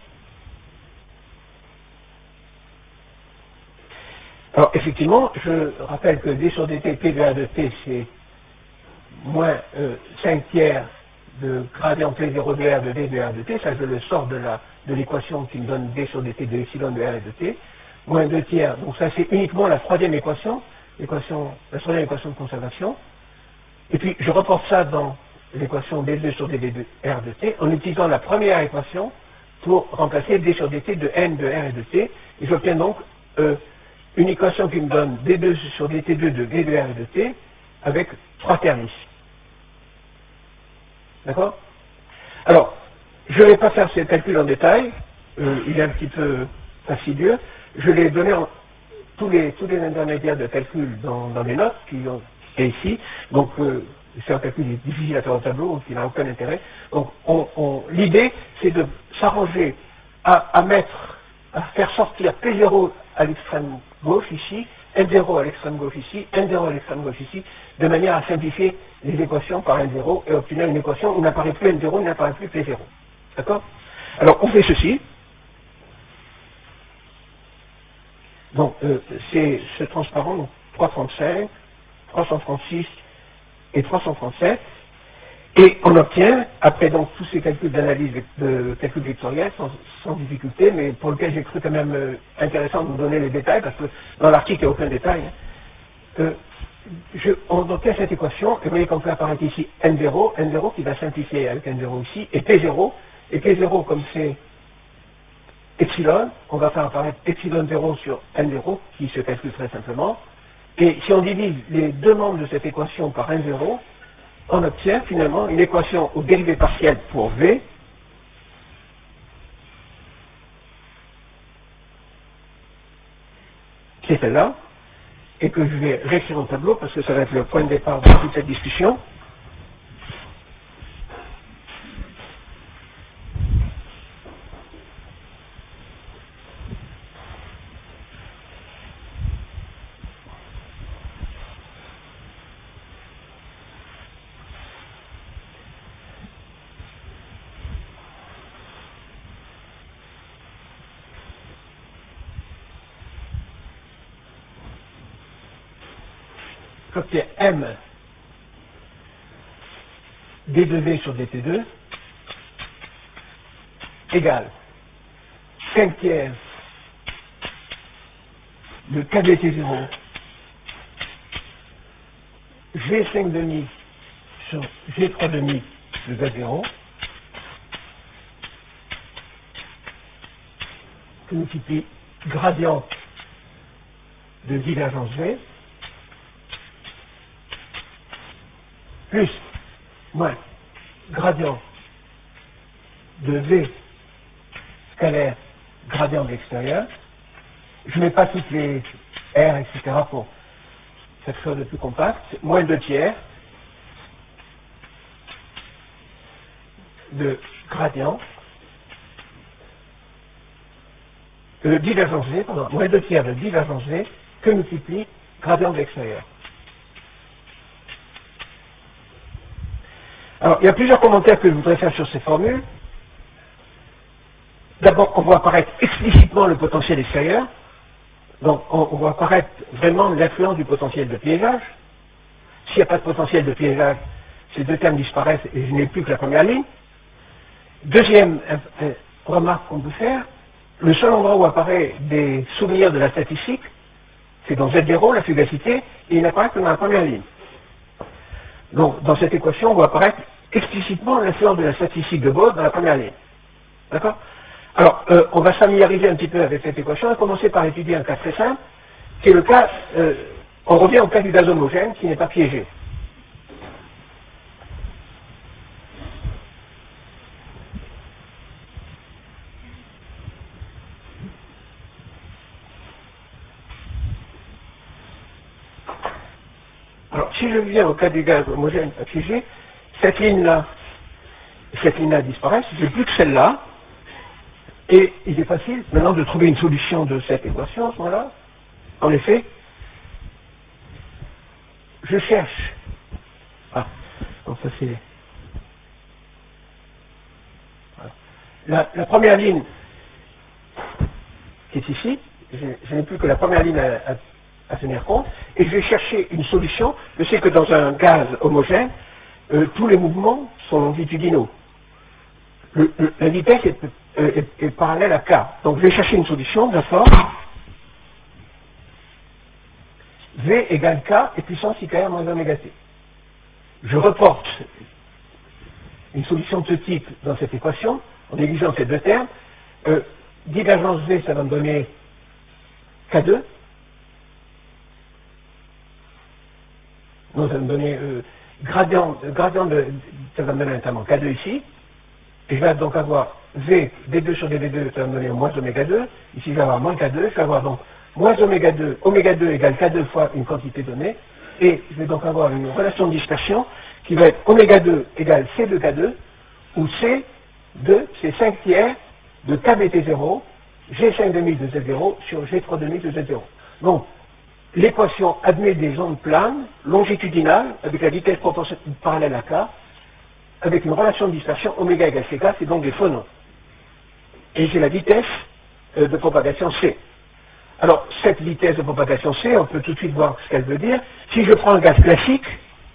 Alors, effectivement, je rappelle que d sur dt P de R de T, c'est moins euh, cinq tiers de gradient P zéro de R de D de R de T, ça je le sors de la de l'équation qui me donne d sur dt de epsilon de R et de T, moins deux tiers, donc ça c'est uniquement la troisième équation, l'équation, la troisième équation de conservation, et puis je reporte ça dans l'équation d deux sur dt de R de T, en utilisant la première équation pour remplacer d sur dt de n de R et de T, et j'obtiens donc euh, une équation qui me donne d deux sur dt deux de D de R et de T avec trois termes ici. D'accord? Alors, je ne vais pas faire ces calculs en détail, euh, il est un petit peu fastidieux. Je l'ai donné en, tous, les, tous les intermédiaires de calcul dans, dans les notes qui ont été ici. Donc, euh, c'est un calcul difficile à faire au tableau, qui n'a aucun intérêt. Donc on, on, l'idée, c'est de s'arranger à, à mettre, à faire sortir P zéro à l'extrême gauche ici, N zéro à l'extrême gauche ici, N zéro à l'extrême gauche ici, de manière à simplifier les équations par N zéro et obtenir une équation où n'apparaît plus N zéro, il n'apparaît plus P zéro. D'accord? Alors on fait ceci. Donc euh, c'est ce transparent, donc trois cent trente-cinq, trois cent trente-six et trois cent trente-sept, et on obtient, après donc tous ces calculs d'analyse de calcul vectoriel, sans, sans difficulté, mais pour lequel j'ai cru quand même euh, intéressant de vous donner les détails, parce que dans l'article il n'y a aucun détail, hein, euh, je, on obtient cette équation, et vous voyez qu'on peut apparaître ici N zéro, N zéro qui va simplifier avec N zéro ici, et P zéro, et P zéro comme c'est epsilon, on va faire apparaître epsilon zéro sur N zéro, qui se calcule très simplement, et si on divise les deux membres de cette équation par N zéro, on obtient finalement une équation aux dérivées partielles pour V, qui est celle-là, et que je vais réécrire au tableau parce que ça va être le point de départ de toute cette discussion. J'obtiens M d deux V sur dt deux égale cinq tiers de K D T zéro G cinq demi sur G trois demi de Z zéro que multiplie gradient de divergence V plus moins gradient de V scalaire gradient de l'extérieur. Je ne mets pas toutes les R, et cetera pour faire chose de plus compact. Moins deux tiers de gradient de divergence V, pardon, moins deux tiers de divergence V que multiplie gradient de l'extérieur. Alors, il y a plusieurs commentaires que je voudrais faire sur ces formules. D'abord, on voit apparaître explicitement le potentiel extérieur. Donc, on, on voit apparaître vraiment l'influence du potentiel de piégeage. S'il n'y a pas de potentiel de piégeage, ces deux termes disparaissent et je n'ai plus que la première ligne. Deuxième euh, euh, remarque qu'on peut faire, le seul endroit où apparaît des souvenirs de la statistique, c'est dans Z zéro, la fugacité, et il n'apparaît que dans la première ligne. Donc, dans cette équation, on voit apparaître explicitement l'influence de la statistique de Bose dans la première ligne. D'accord? Alors, euh, on va familiariser un petit peu avec cette équation et commencer par étudier un cas très simple, qui est le cas, euh, on revient au cas du gaz homogène qui n'est pas piégé. Alors, si je viens au cas du gaz homogène pas piégé, cette ligne-là, cette ligne-là disparaît, j'ai plus que celle-là, et il est facile maintenant de trouver une solution de cette équation à ce moment-là. En effet, je cherche. Ah, donc ça c'est. Voilà. La, la première ligne qui est ici, je, je n'ai plus que la première ligne à, à, à tenir compte, et je vais chercher une solution. Je sais que dans un gaz homogène, euh, tous les mouvements sont longitudinaux. Le, le, la vitesse est, euh, est, est parallèle à K. Donc je vais chercher une solution de la forme V égale K et puissance I K R moins oméga T. Je reporte une solution de ce type dans cette équation, en négligeant ces deux termes. Euh, divergence V, ça va me donner K deux. Non, ça va me donner euh, gradient, gradient de, ça va me donner notamment K deux ici. Et je vais donc avoir V, D deux sur D V deux, ça va me donner moins oméga deux. Ici, je vais avoir moins K deux. Je vais avoir donc moins oméga deux, oméga deux égale K deux fois une quantité donnée. et je vais donc avoir une relation de dispersion qui va être oméga deux égale C deux K deux, où C deux, c'est cinq tiers de K B T zéro, G cinq demi de Z zéro sur G trois demi de Z zéro. Donc, l'équation admet des ondes planes, longitudinales, avec la vitesse proportionnelle parallèle à K, avec une relation de dispersion oméga égale C K, c'est donc des phonons. Et j'ai la vitesse euh, de propagation C. Alors, cette vitesse de propagation C, on peut tout de suite voir ce qu'elle veut dire. Si je prends un gaz classique,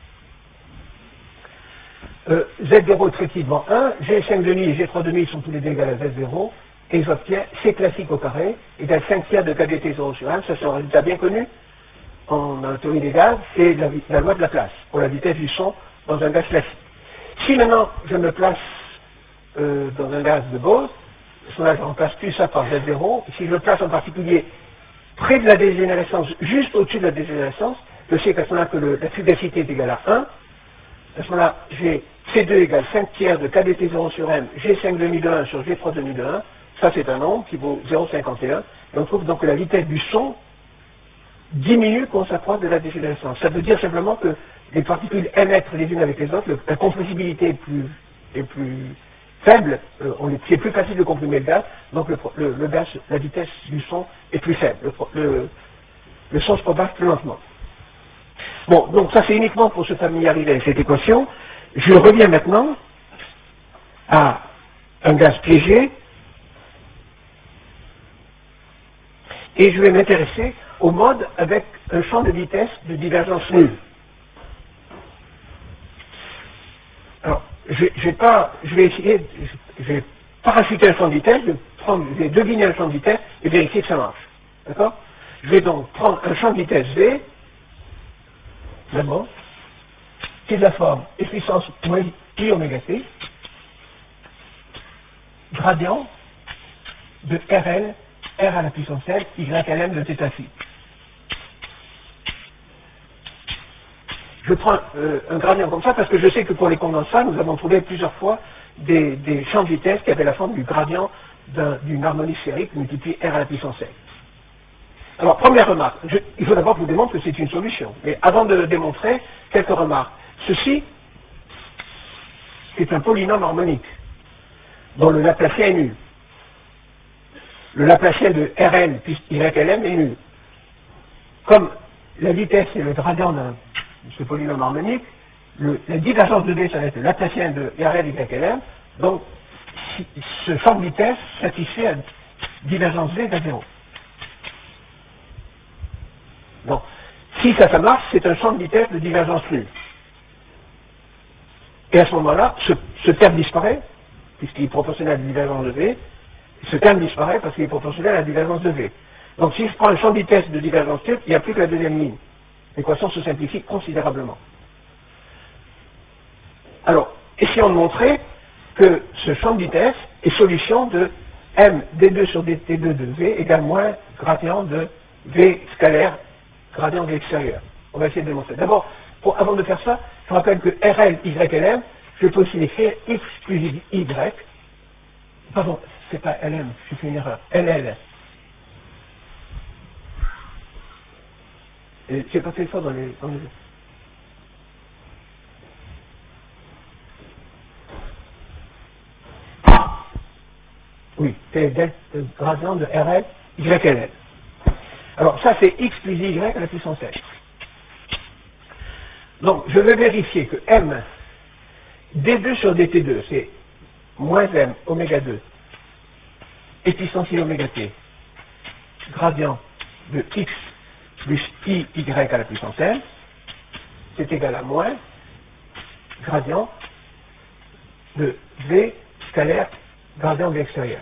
euh, Z zéro est effectivement un, G cinq demi et G trois demi sont tous les deux égales à Z zéro, et j'obtiens C classique au carré égale cinq tiers de K B T zéro sur un, ça c'est un résultat bien connu en, en théorie des gaz, c'est la, la loi de Laplace, pour la vitesse du son dans un gaz classique. Si maintenant je me place euh, dans un gaz de Bose, à ce moment-là je remplace plus ça par Z zéro, si je me place en particulier près de la dégénérescence, juste au-dessus de la dégénérescence, je sais qu'à ce moment-là que le, la fugacité est égale à un, à ce moment-là j'ai C deux égale cinq tiers de K B T zéro sur M, G cinq demi de un sur G trois demi de un, ça c'est un nombre qui vaut zéro virgule cinquante et un, et on trouve donc que la vitesse du son diminue quand on s'approche de la dégénérescence. Ça veut dire simplement que les particules émettent les unes avec les autres, le, la compressibilité est plus, est plus faible, euh, on est, c'est plus facile de comprimer le gaz, donc le, le, le gaz, la vitesse du son est plus faible, le, le, le son se propage plus lentement. Bon, donc ça c'est uniquement pour se familiariser avec cette équation. Je reviens maintenant à un gaz piégé, et je vais m'intéresser au mode avec un champ de vitesse de divergence nulle. Alors, je, je, vais pas, je vais essayer, je, je vais parachuter un champ de vitesse, je vais, prendre, je vais deviner un champ de vitesse et vérifier que ça marche. D'accord? Je vais donc prendre un champ de vitesse V, d'abord, qui est de la forme f puissance moins i oméga t, gradient de Rl, R à la puissance L, Y L M de θ phi. Je prends euh, un gradient comme ça parce que je sais que pour les condensats, nous avons trouvé plusieurs fois des, des champs de vitesse qui avaient la forme du gradient d'une harmonie sphérique multiplié R à la puissance L. Alors, première remarque, je, il faut d'abord que je vous démontre que c'est une solution. Mais avant de le démontrer, quelques remarques. Ceci est un polynôme harmonique dont le Laplacien est nul. Le Laplacien de Rn plus Y L M est nul. Comme la vitesse est le gradient de ce polynôme harmonique, le, la divergence de V, ça va être le Laplacien de Rn Y L M, donc si, ce champ de vitesse satisfait à divergence V égale zéro. Donc, si ça, ça marche, c'est un champ de vitesse de divergence nulle. Et à ce moment-là, ce, ce terme disparaît, puisqu'il est proportionnel à la divergence de V. Ce terme disparaît parce qu'il est proportionnel à la divergence de V. Donc si je prends un champ de vitesse de divergence nulle, il n'y a plus que la deuxième ligne. L'équation se simplifie considérablement. Alors, essayons de montrer que ce champ de vitesse est solution de M d deux sur dt deux de V égale moins gradient de V scalaire, gradient de l'extérieur. On va essayer de démontrer. D'abord, avant de faire ça, je rappelle que R L, Y L M, je peux aussi l'écrire X plus Y. Pardon, c'est pas L M, j'ai fait une erreur. L L. Et j'ai pas fait ça dans les... Dans les... Oui, c'est le gradient de R L, Y L L. Alors ça c'est X plus Y à la puissance L. Donc je vais vérifier que M d deux sur dt deux, c'est moins M oméga deux et puissance I oméga t, gradient de X plus I Y à la puissance L, c'est égal à moins gradient de V scalaire gradient de l'extérieur.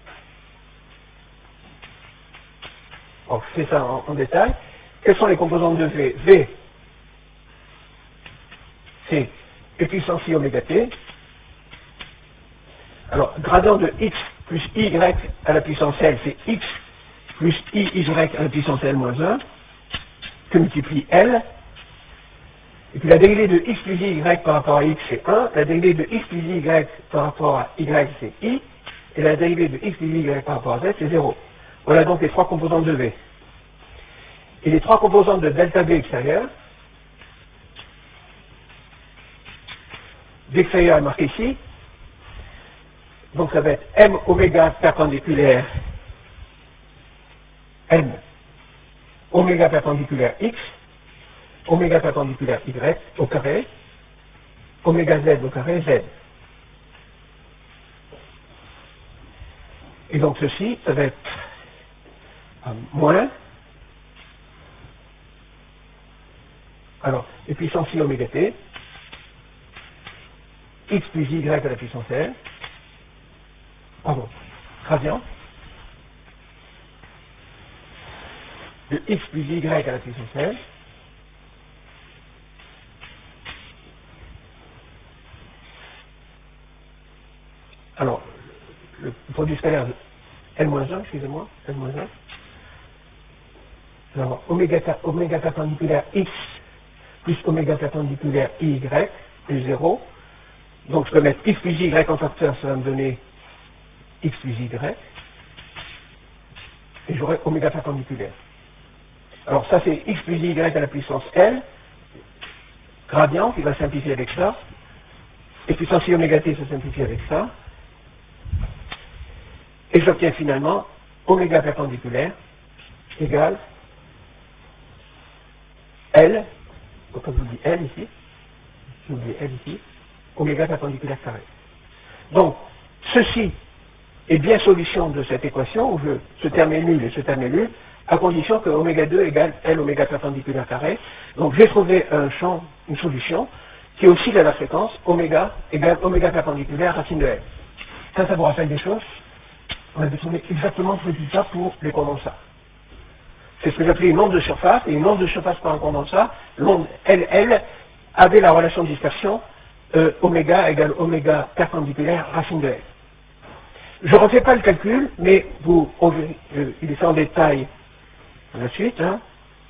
Donc c'est ça en, en détail. Quelles sont les composantes de V? V, c'est E puissance I oméga t. Alors, gradient de X plus Y à la puissance L, c'est X plus I Y à la puissance L moins un, que multiplie L. Et puis la dérivée de X plus Y par rapport à X, c'est un. La dérivée de X plus Y par rapport à Y, c'est I. Et la dérivée de X plus Y par rapport à Z, c'est zéro. Voilà donc les trois composantes de V. Et les trois composantes de delta V extérieur, d'extérieur est marqué ici. Donc ça va être M oméga perpendiculaire M oméga perpendiculaire X, oméga perpendiculaire Y au carré, oméga Z au carré Z. Et donc ceci, ça va être euh, moins, alors, les puissances I oméga T, X plus Y à la puissance L, pardon, gradient, de X plus Y à la puissance L, alors, le produit scalaire de L moins un, excusez-moi, L moins un, alors, oméga, oméga perpendiculaire X plus oméga perpendiculaire Y plus zéro, donc je peux mettre X plus Y en facteur, ça va me donner X plus Y, et j'aurai oméga perpendiculaire. Alors ça c'est X plus Y à la puissance L, gradient qui va simplifier avec ça, et puissance I oméga T ça simplifie avec ça, et j'obtiens finalement oméga perpendiculaire égale L, pourquoi je vous dis L ici, je vous dis L ici, oméga perpendiculaire carré. Donc, ceci est bien solution de cette équation, où je, ce terme est nul et ce terme est nul, à condition que oméga deux égale L oméga perpendiculaire carré. Donc, j'ai trouvé un champ, une solution, qui oscille à la fréquence oméga égale oméga perpendiculaire racine de L. Ça, ça vous rappelle des choses? On avait trouvé exactement ce résultat pour les condensats. C'est ce que j'appelais une onde de surface, et une onde de surface par un condensat, l'onde L L avait la relation de dispersion euh, oméga égale oméga perpendiculaire racine de L. Je ne refais pas le calcul, mais vous, on, euh, il est fait en détail à la suite. Hein.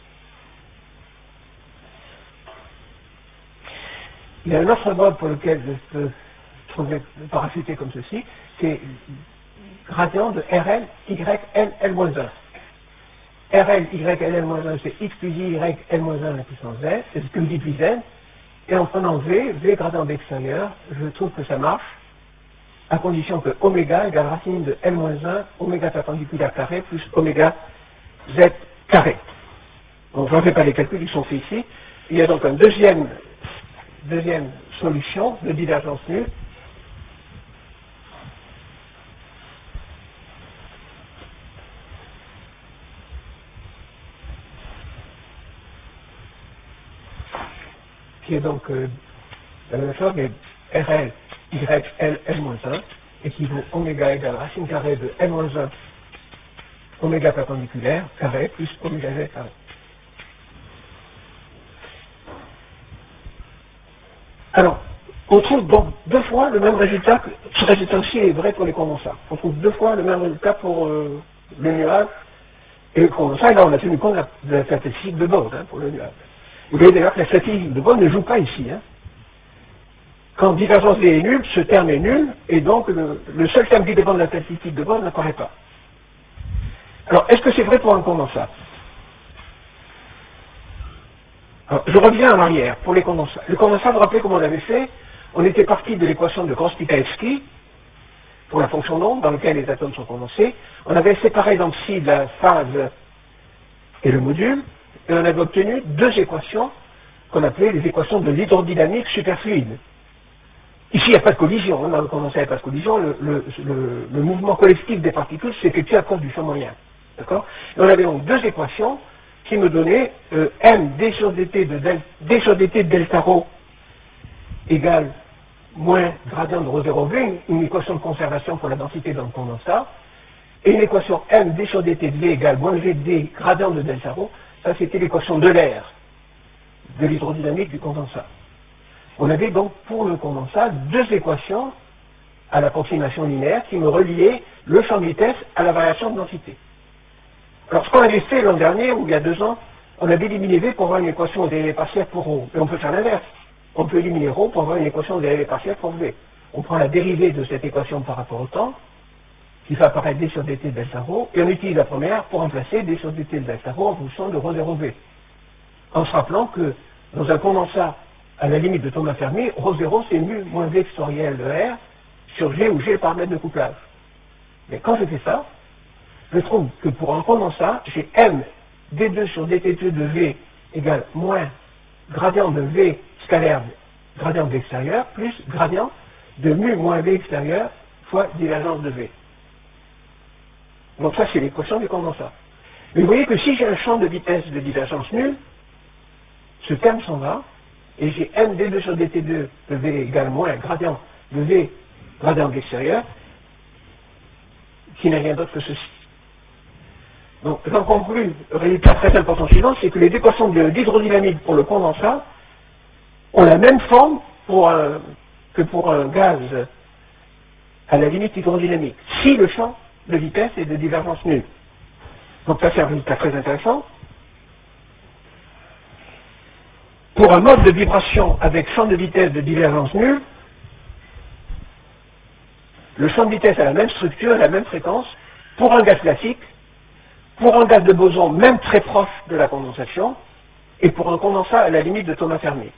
Il y a un autre mode pour lequel je peux trouver parachuté comme ceci, c'est gradient de R L, Y, L, L moins un. R L, Y, L, L moins un, c'est X plus Y, L moins un à la puissance Z, c'est ce que me dit puis Z, et en prenant V, V gradient d'extérieur, je trouve que ça marche, à condition que oméga égale racine de L moins un, oméga perpendiculaire carré, plus oméga Z carré. Donc je ne fais pas les calculs, ils sont faits ici. Il y a donc une deuxième, deuxième solution de divergence nulle, qui est donc euh, la même chose, mais R L, Y, L, L moins un, et qui vaut oméga égale racine carrée de L moins un, oméga perpendiculaire, carré, plus oméga Z carré. Alors, on trouve donc deux fois le même résultat, que, ce résultat-ci est vrai pour les condensats. On trouve deux fois le même résultat pour euh, le nuage et le condensat, et là on a tenu compte de la, de la statistique de Bode hein, pour le nuage. Vous voyez d'ailleurs que la statistique de Bode ne joue pas ici. Hein. Quand divergence D est nulle, ce terme est nul, et donc le, le seul terme qui dépend de la statistique de Bode n'apparaît pas. Alors, est-ce que c'est vrai pour un condensat? Alors, je reviens en arrière pour les condensats. Le condensat, vous vous rappelez comment on l'avait fait? On était parti de l'équation de Grotz-Michaelski pour la fonction d'onde dans laquelle les atomes sont condensés. On avait séparé dans psi la phase et le module, et on avait obtenu deux équations qu'on appelait les équations de l'hydrodynamique superfluide. Ici, il n'y a pas de collision. Hein, dans le condensat, il n'y a pas de collision. Le, le, le, le mouvement collectif des particules s'effectue à cause du champ moyen. D'accord? Et on avait donc deux équations qui me donnaient euh, m d sur dt de, del, d sur dt de delta rho égale moins gradient de rho zéro v, une, une équation de conservation pour la densité dans le condensat, et une équation m d sur dt de v égale moins v d gradient de delta rho. Ça, c'était l'équation de l'air de l'hydrodynamique du condensat. On avait donc pour le condensat deux équations à l'approximation linéaire qui me reliaient le champ de vitesse à la variation de densité. Alors ce qu'on avait fait l'an dernier, ou il y a deux ans, on avait éliminé V pour avoir une équation de dérivée partielle pour ρ. Et on peut faire l'inverse. On peut éliminer ρ pour avoir une équation de dérivée partielle pour V. On prend la dérivée de cette équation par rapport au temps, qui fait apparaître d sur dt de delta ρ, et on utilise la première pour remplacer d sur dt de delta ρ en fonction de ρ zéro v. En se rappelant que dans un condensat à la limite de Thomas Fermi, rho zéro c'est mu moins V vectoriel de R sur G où G est le paramètre de couplage. Mais quand je fais ça, je trouve que pour un condensat, j'ai M d deux sur dt deux de V égale moins gradient de V scalaire, gradient de V extérieur, plus gradient de mu moins V extérieur fois divergence de V. Donc ça, c'est l'équation du condensat. Mais vous voyez que si j'ai un champ de vitesse de divergence nulle, ce terme s'en va, et j'ai M d deux sur dt deux de V égale moins gradient de V gradient de V extérieur, qui n'est rien d'autre que ceci. Donc, j'en conclus, le résultat très important suivant, c'est que les équations de l'hydrodynamique pour le condensat ont la même forme pour un, que pour un gaz à la limite hydrodynamique, si le champ de vitesse est de divergence nulle. Donc ça c'est un résultat très intéressant. Pour un mode de vibration avec champ de vitesse de divergence nulle, le champ de vitesse a la même structure, la même fréquence, pour un gaz classique, pour un gaz de boson même très proche de la condensation, et pour un condensat à la limite de Thomas Fermi.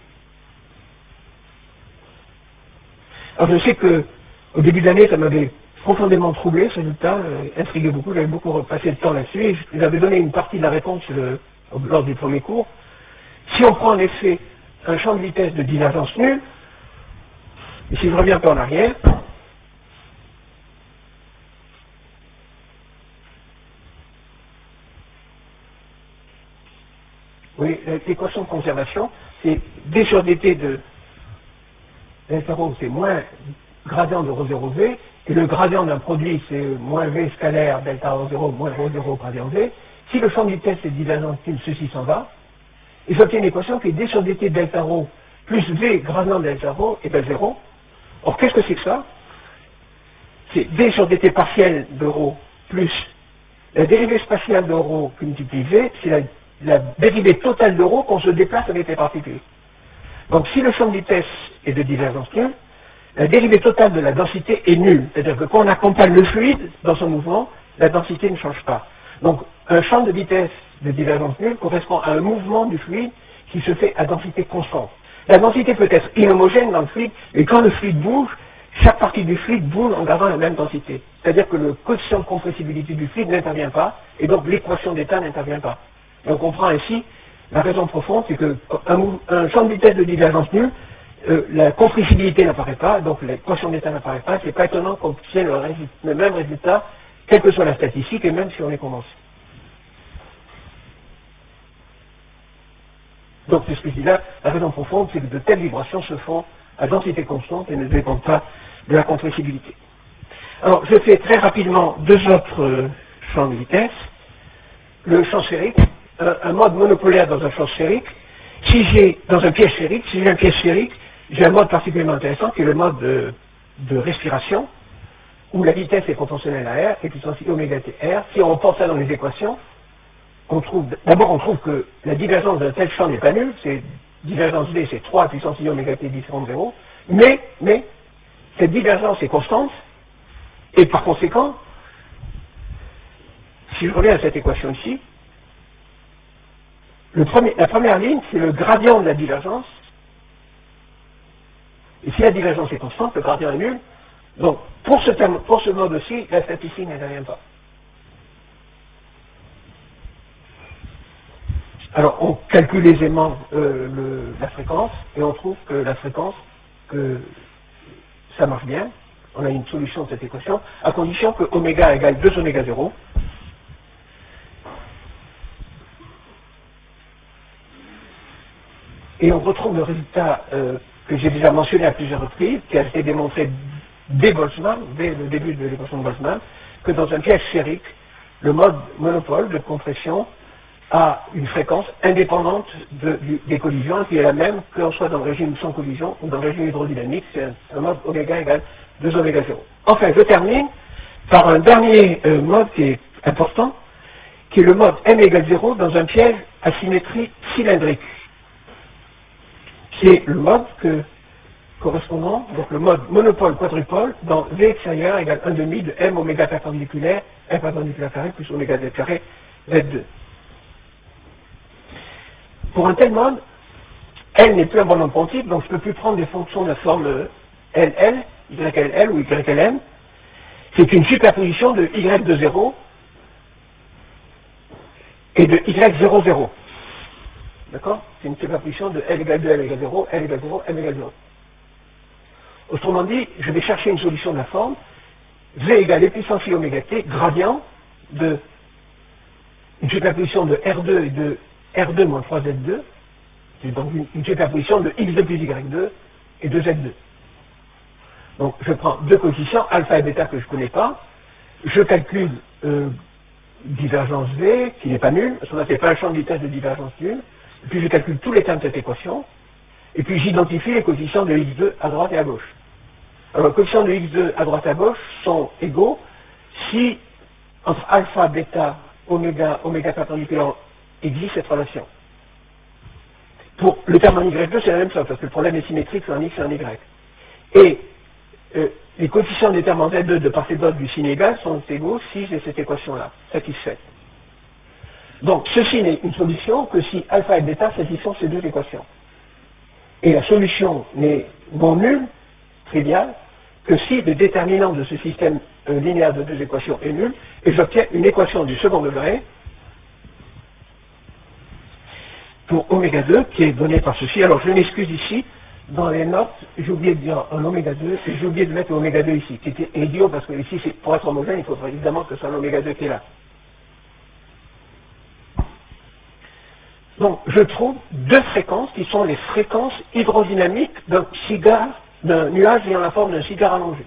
Alors je sais que au début de l'année, ça m'avait profondément troublé, ce résultat, euh, intrigué beaucoup, j'avais beaucoup repassé le temps là-dessus, et j'avais donné une partie de la réponse euh, lors du premier cours. Si on prend en effet un champ de vitesse de divergence nulle, et si je reviens un peu en arrière, oui, l'équation de conservation, c'est d sur dt de delta rho, c'est moins gradient de rho zéro V, et le gradient d'un produit, c'est moins V scalaire delta rho zéro moins rho zéro gradient V. Si le champ de vitesse est divergence nulle, ceci s'en va, et j'obtiens une équation qui est d sur dt delta rho plus V gradient delta rho égale zéro. Or, qu'est-ce que c'est que ça? C'est d sur dt partiel de rho plus la dérivée spatiale de rho qui multiplie V, c'est la, la dérivée totale de rho qu'on se déplace avec les particules. Donc, si le champ de vitesse est de divergence nulle, la dérivée totale de la densité est nulle. C'est-à-dire que quand on accompagne le fluide dans son mouvement, la densité ne change pas. Donc, un champ de vitesse de divergence nulle correspond à un mouvement du fluide qui se fait à densité constante. La densité peut être inhomogène dans le fluide, et quand le fluide bouge, chaque partie du fluide bouge en gardant la même densité. C'est-à-dire que le coefficient de compressibilité du fluide n'intervient pas, et donc l'équation d'état n'intervient pas. Et on comprend ainsi la raison profonde, c'est qu'un un champ de vitesse de divergence nulle, euh, la compressibilité n'apparaît pas, donc l'équation d'état n'apparaît pas. C'est pas étonnant qu'on obtienne le, le même résultat, quelle que soit la statistique, et même si on est condensé. Donc, c'est ce que je dis là, la raison profonde, c'est que de telles vibrations se font à densité constante et ne dépendent pas de la compressibilité. Alors, je fais très rapidement deux autres euh, champs de vitesse. Le champ sphérique, un, un mode monopolaire dans un champ sphérique. Si j'ai, dans un piège sphérique, si j'ai un piège sphérique, j'ai un mode particulièrement intéressant qui est le mode de, de respiration, où la vitesse est proportionnelle à R, et puissance I oméga T R. Si on reporte ça dans les équations, on trouve, d'abord on trouve que la divergence d'un tel champ n'est pas nulle, c'est divergence V, c'est trois puissance I oméga T différent de zéro, mais, mais, cette divergence est constante, et par conséquent, si je reviens à cette équation ici, le premier, la première ligne, c'est le gradient de la divergence, et si la divergence est constante, le gradient est nul, donc pour ce, terme, pour ce mode aussi, la statistique n'intervient pas. Alors, on calcule aisément euh, le, la fréquence, et on trouve que la fréquence, que ça marche bien. On a une solution de cette équation, à condition que oméga égale deux oméga zéro. Et on retrouve le résultat euh, que j'ai déjà mentionné à plusieurs reprises, qui a été démontré dès Boltzmann, dès le début de l'équation de Boltzmann, que dans un piège sphérique, le mode monopole de compression a une fréquence indépendante de, du, des collisions, qui est la même que l'on soit dans le régime sans collision ou dans le régime hydrodynamique, c'est un, un mode oméga égale deux oméga zéro. Enfin, je termine par un dernier euh, mode qui est important, qui est le mode M égale zéro dans un piège à symétrie cylindrique. C'est le mode que, correspondant, donc le mode monopole quadrupole dans V extérieur égale un demi de M oméga perpendiculaire, M perpendiculaire carré plus oméga Z carré, Z deux. Pour un tel mode, L n'est plus un bonhomme pontique, donc je ne peux plus prendre des fonctions de la forme L L, Y L L ou Y L M. C'est une superposition de Y de zéro et de Y zéro zéro. D'accord? C'est une superposition de L égale deux, L égale zéro, L égale zéro, M égale zéro. Autrement dit, je vais chercher une solution de la forme V égale E puissance I oméga T, gradient de une superposition de R deux et de R deux moins trois Z deux, c'est donc une, une superposition de X deux plus Y deux et de Z deux. Donc je prends deux coefficients, alpha et bêta que je ne connais pas, je calcule euh, divergence V, qui n'est pas nulle, parce qu'on n'a fait pas le champ de vitesse de divergence nulle, et puis je calcule tous les termes de cette équation, et puis j'identifie les coefficients de X deux à droite et à gauche. Alors les coefficients de X deux à droite et à gauche sont égaux si entre alpha, bêta, oméga, oméga perpendiculaire existe cette relation. Pour le terme en Y deux, c'est la même chose, parce que le problème est symétrique, c'est un X et un Y. Et euh, les coefficients des termes en Z deux de part et d'autre du signe égal sont égaux si j'ai cette équation-là, satisfaite. Donc, ceci n'est une solution que si alpha et bêta satisfont ces deux équations. Et la solution n'est non nulle, triviale, que si le déterminant de ce système euh, linéaire de deux équations est nul, et j'obtiens une équation du second degré pour oméga deux qui est donnée par ceci. Alors, je m'excuse ici, dans les notes, j'ai oublié de dire un oméga deux, et j'ai oublié de mettre oméga deux ici, qui était idiot, parce que ici, pour être homogène, il faudrait évidemment que ce soit un oméga deux qui est là. Donc, je trouve deux fréquences qui sont les fréquences hydrodynamiques d'un cigare, d'un nuage ayant la forme d'un cigare allongé.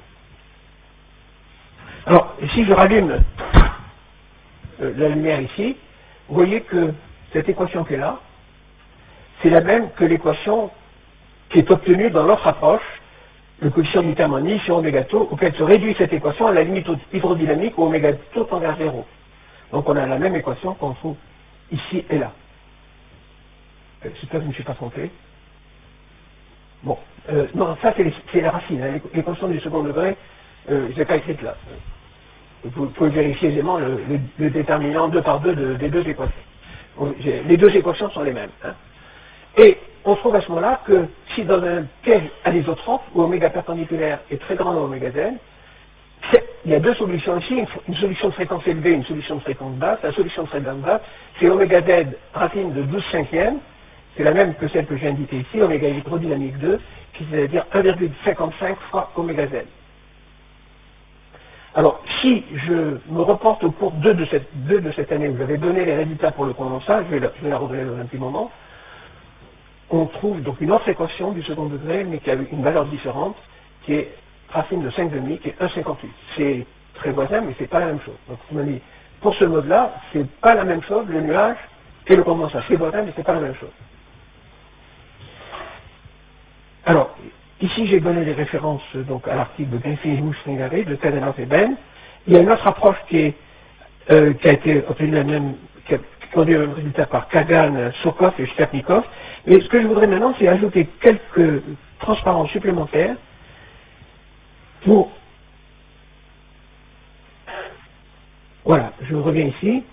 Alors, si je rallume euh, la lumière ici, vous voyez que cette équation qui est là, c'est la même que l'équation qui est obtenue dans l'autre approche, le coefficient du terme en I sur oméga tau, auquel se réduit cette équation à la limite hydrodynamique où oméga tau tend vers zéro. Donc on a la même équation qu'on trouve ici et là. J'espère que je ne me suis pas trompé. Bon, euh, non, ça c'est la racine, hein, l'équation du second degré, euh, je l'ai pas écrite là. Vous pouvez vérifier aisément le, le, le déterminant deux par deux de, des deux équations. Bon, les deux équations sont les mêmes. Hein. Et on trouve à ce moment-là que si dans un piège anisotrope, où oméga perpendiculaire est très grand dans oméga z, il y a deux solutions ici, une, une solution de fréquence élevée et une solution de fréquence basse. La solution de fréquence basse, c'est oméga z racine de douze cinquièmes, c'est la même que celle que j'ai indiquée ici, oméga hydrodynamique deux, qui veut dire un virgule cinquante-cinq fois oméga z. Alors, si je me reporte au cours deux de cette, deux de cette année, où j'avais donné les résultats pour le condensat, je vais la, je vais la redonner dans un petit moment, on trouve donc une autre équation du second degré, mais qui a une valeur différente, qui est racine de cinq virgule cinq, qui est un virgule cinquante-huit. C'est très voisin, mais c'est pas la même chose. Donc, on m'a dit, pour ce mode-là, c'est pas la même chose, le nuage et le condensat. C'est voisin, mais c'est pas la même chose. Alors, ici, j'ai donné les références donc, à l'article de Griffin, Stringari, de Kadenhoff et Ben. Il y a une autre approche qui, est, euh, qui a été obtenue la même, qui a conduit au même résultat par Kagan, Sokov et Stepnikov. Mais ce que je voudrais maintenant, c'est ajouter quelques transparences supplémentaires pour... Voilà, je reviens ici.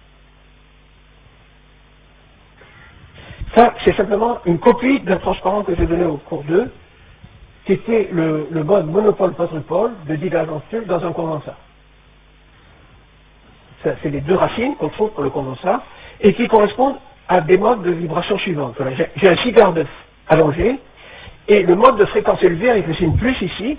Ça, c'est simplement une copie d'un transparent que j'ai donné au cours deux, qui était le, le mode monopôle-quadrupôle de divergence nulle dans un condensat. Ça, c'est les deux racines qu'on trouve pour le condensat, et qui correspondent à des modes de vibration suivantes. Voilà, j'ai un cigare de allongé, et le mode de fréquence élevée avec le signe plus ici,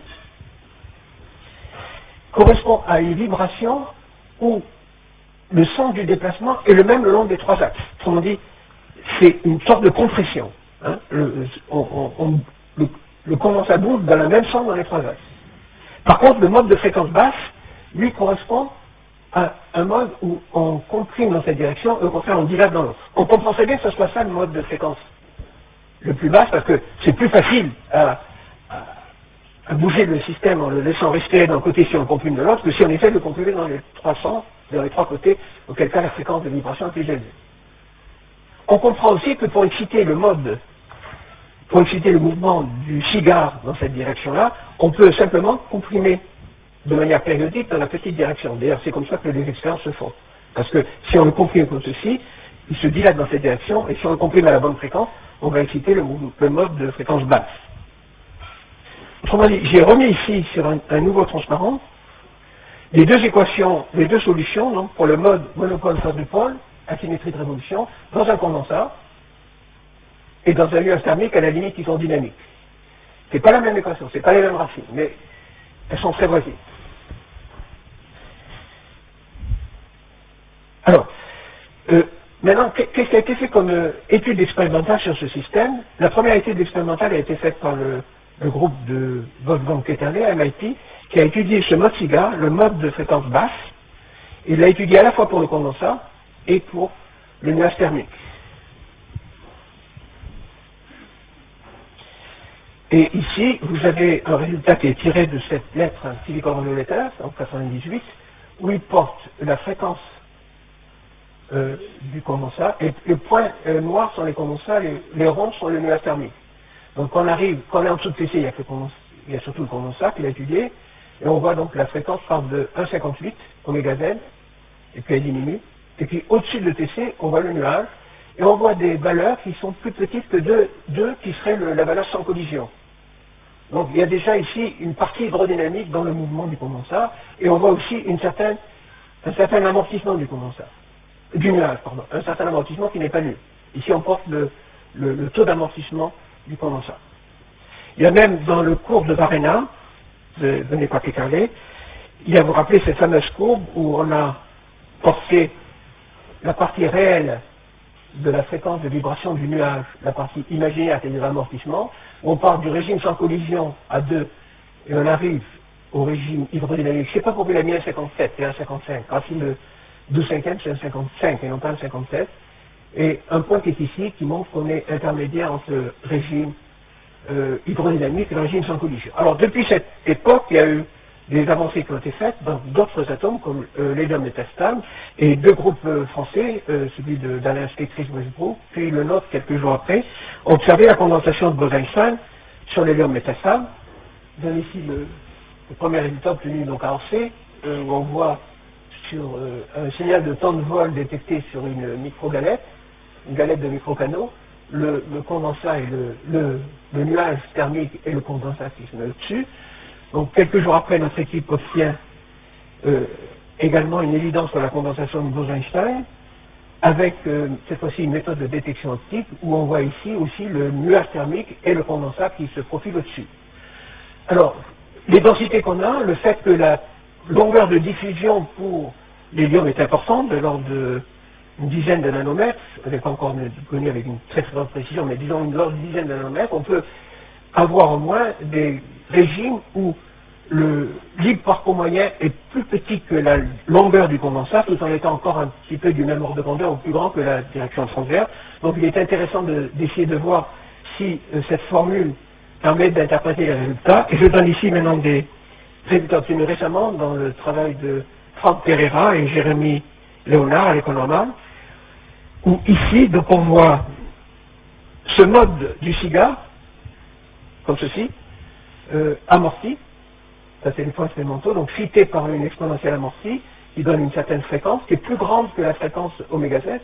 correspond à une vibration où le sens du déplacement est le même le long des trois axes. Autrement dit, c'est une sorte de compression. Hein. Le, on, on, le, le condensat bouge dans le même sens dans les trois axes. Par contre, le mode de fréquence basse, lui, correspond à un mode où on comprime dans cette direction et au contraire on dilate dans l'autre. On comprend très bien que ce soit ça le mode de fréquence le plus basse parce que c'est plus facile à, à, à bouger le système en le laissant respirer d'un côté si on le comprime de l'autre que si on essaie de le comprimer dans les trois sens, dans les trois côtés, auquel cas la fréquence de vibration est plus élevée. On comprend aussi que pour exciter le mode, pour exciter le mouvement du cigare dans cette direction-là, on peut simplement comprimer de manière périodique dans la petite direction. D'ailleurs, c'est comme ça que les expériences se font. Parce que si on le comprime comme ceci, il se dilate dans cette direction, et si on le comprime à la bonne fréquence, on va exciter le, le mode de fréquence basse. Autrement dit, j'ai remis ici sur un, un nouveau transparent les deux équations, les deux solutions, donc pour le mode monopôle quadrupôle, asymétrie de révolution, dans un condensat et dans un nuage thermique à la limite hydrodynamique. C'est pas la même équation, c'est pas les mêmes racines, mais elles sont très voisines. Alors, euh, maintenant, qu'est-ce qui a été fait comme euh, étude expérimentale sur ce système? La première étude expérimentale a été faite par le, le groupe de Wolfgang Ketterle à M I T, qui a étudié ce mode SIGA, le mode de fréquence basse. Il l'a étudié à la fois pour le condensat et pour le nuage thermique. Et ici, vous avez un résultat qui est tiré de cette lettre Silicon Valley Letters, en quatre-vingt-dix-huit, où il porte la fréquence euh, du condensat, et le point euh, noir sont les condensats, les, les ronds sont les nuages thermiques. Donc quand on arrive, quand on est en dessous de T C, il y a, que condens, il y a surtout le condensat qu'il a étudié, et on voit donc la fréquence part de un virgule cinquante-huit, oméga Z, et puis elle diminue, et puis au-dessus de T C, on voit le nuage, et on voit des valeurs qui sont plus petites que deux, deux qui serait le, la valeur sans collision. Donc il y a déjà ici une partie hydrodynamique dans le mouvement du condensat, et on voit aussi une certaine, un certain amortissement du condensat, du nuage, pardon, un certain amortissement qui n'est pas nul. Ici on porte le, le, le taux d'amortissement du condensat. Il y a même dans le cours de Varena, de Venez-Pas-Kécarlé, il y a, vous rappelez, cette fameuse courbe où on a porté la partie réelle de la fréquence de vibration du nuage, la partie imaginaire, c'est-à-dire l'amortissement. On part du régime sans collision à deux et on arrive au régime hydrodynamique. Je ne sais pas pourquoi il a mis un cinquante-sept et un cinquante-cinq. Racine de deux cinquièmes, c'est un cinquante-cinq et non pas un cinquante-sept. Et un point qui est ici qui montre qu'on est intermédiaire entre le régime euh, hydrodynamique et le régime sans collision. Alors depuis cette époque, il y a eu des avancées qui ont été faites dans d'autres atomes comme euh, l'hélium métastable, et deux groupes euh, français, euh, celui d'Alain Chris Westbrook, puis le nôtre quelques jours après, ont observé la condensation de Bose-Einstein sur l'hélium métastable. Vous avez ici le, le premier résultat obtenu donc à Orsay, euh, où on voit sur euh, un signal de temps de vol détecté sur une micro-galette, une galette de micro-canaux, le, le condensat et le, le, le nuage thermique et le condensat qui se met au-dessus. Donc, quelques jours après, notre équipe obtient euh, également une évidence sur la condensation de Bose-Einstein, avec euh, cette fois-ci une méthode de détection optique, où on voit ici aussi le nuage thermique et le condensat qui se profilent au-dessus. Alors, les densités qu'on a, le fait que la longueur de diffusion pour l'hélium est importante, de l'ordre d'une dizaine de nanomètres, elle n'est pas encore connue avec une très très grande précision, mais disons une ordre d'une dizaine de nanomètres, on peut avoir au moins des régimes où le libre parcours moyen est plus petit que la longueur du condensat, tout en étant encore un petit peu du même ordre de grandeur ou plus grand que la direction transverse. Donc il est intéressant d'essayer de, de voir si euh, cette formule permet d'interpréter les résultats. Et je donne ici maintenant des résultats obtenus récemment dans le travail de Frank Pereira et Jérémy Léonard à l'école normale, où ici, donc on voit ce mode du SIGA, comme ceci, euh, amorti, ça c'est les points expérimentaux, donc fité par une exponentielle amortie, qui donne une certaine fréquence, qui est plus grande que la fréquence oméga Z,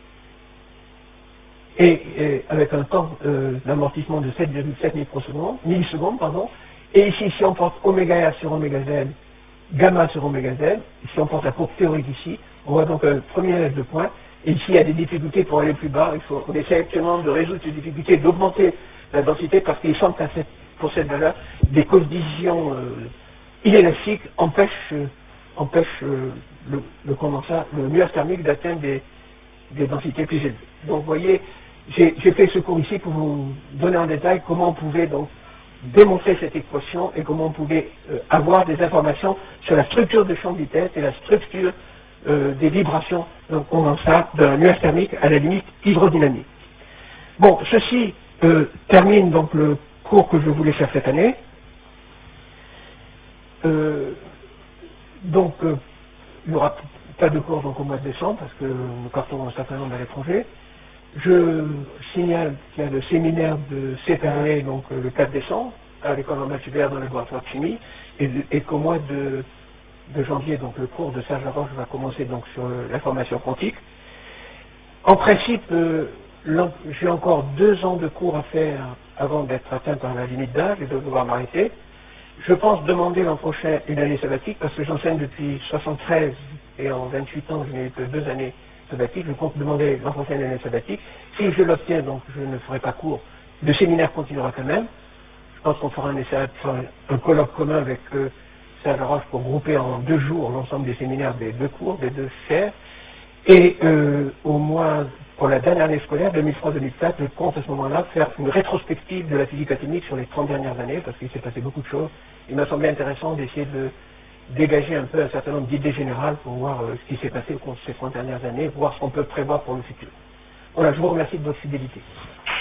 et, et avec un temps euh, d'amortissement de sept virgule sept microsecondes, millisecondes, pardon, et ici, si on porte oméga R sur oméga Z, gamma sur oméga Z, si on porte la courbe théorique ici, on voit donc un premier F de point, et ici il y a des difficultés pour aller plus bas, il faut, on essaie actuellement de résoudre ces difficultés, d'augmenter la densité, parce qu'il semble qu'à cette, pour cette valeur, des collisions euh, inélastiques empêchent, euh, empêchent euh, le, le condensat, le nuage thermique d'atteindre des, des densités plus élevées. Donc vous voyez, j'ai fait ce cours ici pour vous donner en détail comment on pouvait donc démontrer cette équation et comment on pouvait euh, avoir des informations sur la structure de champ de vitesse et la structure euh, des vibrations d'un condensat d'un nuage thermique à la limite hydrodynamique. Bon, ceci Euh, termine donc le cours que je voulais faire cette année. Euh, donc, euh, il n'y aura pas de cours donc, au mois de décembre parce que nous partons un certain nombre à l'étranger. Je signale qu'il y a le séminaire de séparé donc euh, le quatre décembre à l'école normale supérieure dans le laboratoire de chimie et, et qu'au mois de, de janvier donc le cours de Serge Laroche va commencer donc sur l'information quantique. En principe, euh, j'ai encore deux ans de cours à faire avant d'être atteint par la limite d'âge et de devoir m'arrêter. Je pense demander l'an prochain une année sabbatique parce que j'enseigne depuis soixante-treize et en vingt-huit ans, je n'ai eu que deux années sabbatiques. Je compte demander l'an prochain une année sabbatique. Si je l'obtiens, donc je ne ferai pas cours. Le séminaire continuera quand même. Je pense qu'on fera un, essai, un colloque commun avec euh, Serge Laroche pour grouper en deux jours l'ensemble des séminaires des deux cours, des deux chaires. Et euh, au mois, pour la dernière année scolaire, deux mille trois deux mille quatre, je compte à ce moment-là faire une rétrospective de la physique atomique sur les trente dernières années, parce qu'il s'est passé beaucoup de choses. Il m'a semblé intéressant d'essayer de dégager un peu un certain nombre d'idées générales pour voir euh, ce qui s'est passé au cours de ces trente dernières années, voir ce qu'on peut prévoir pour le futur. Voilà, je vous remercie de votre fidélité.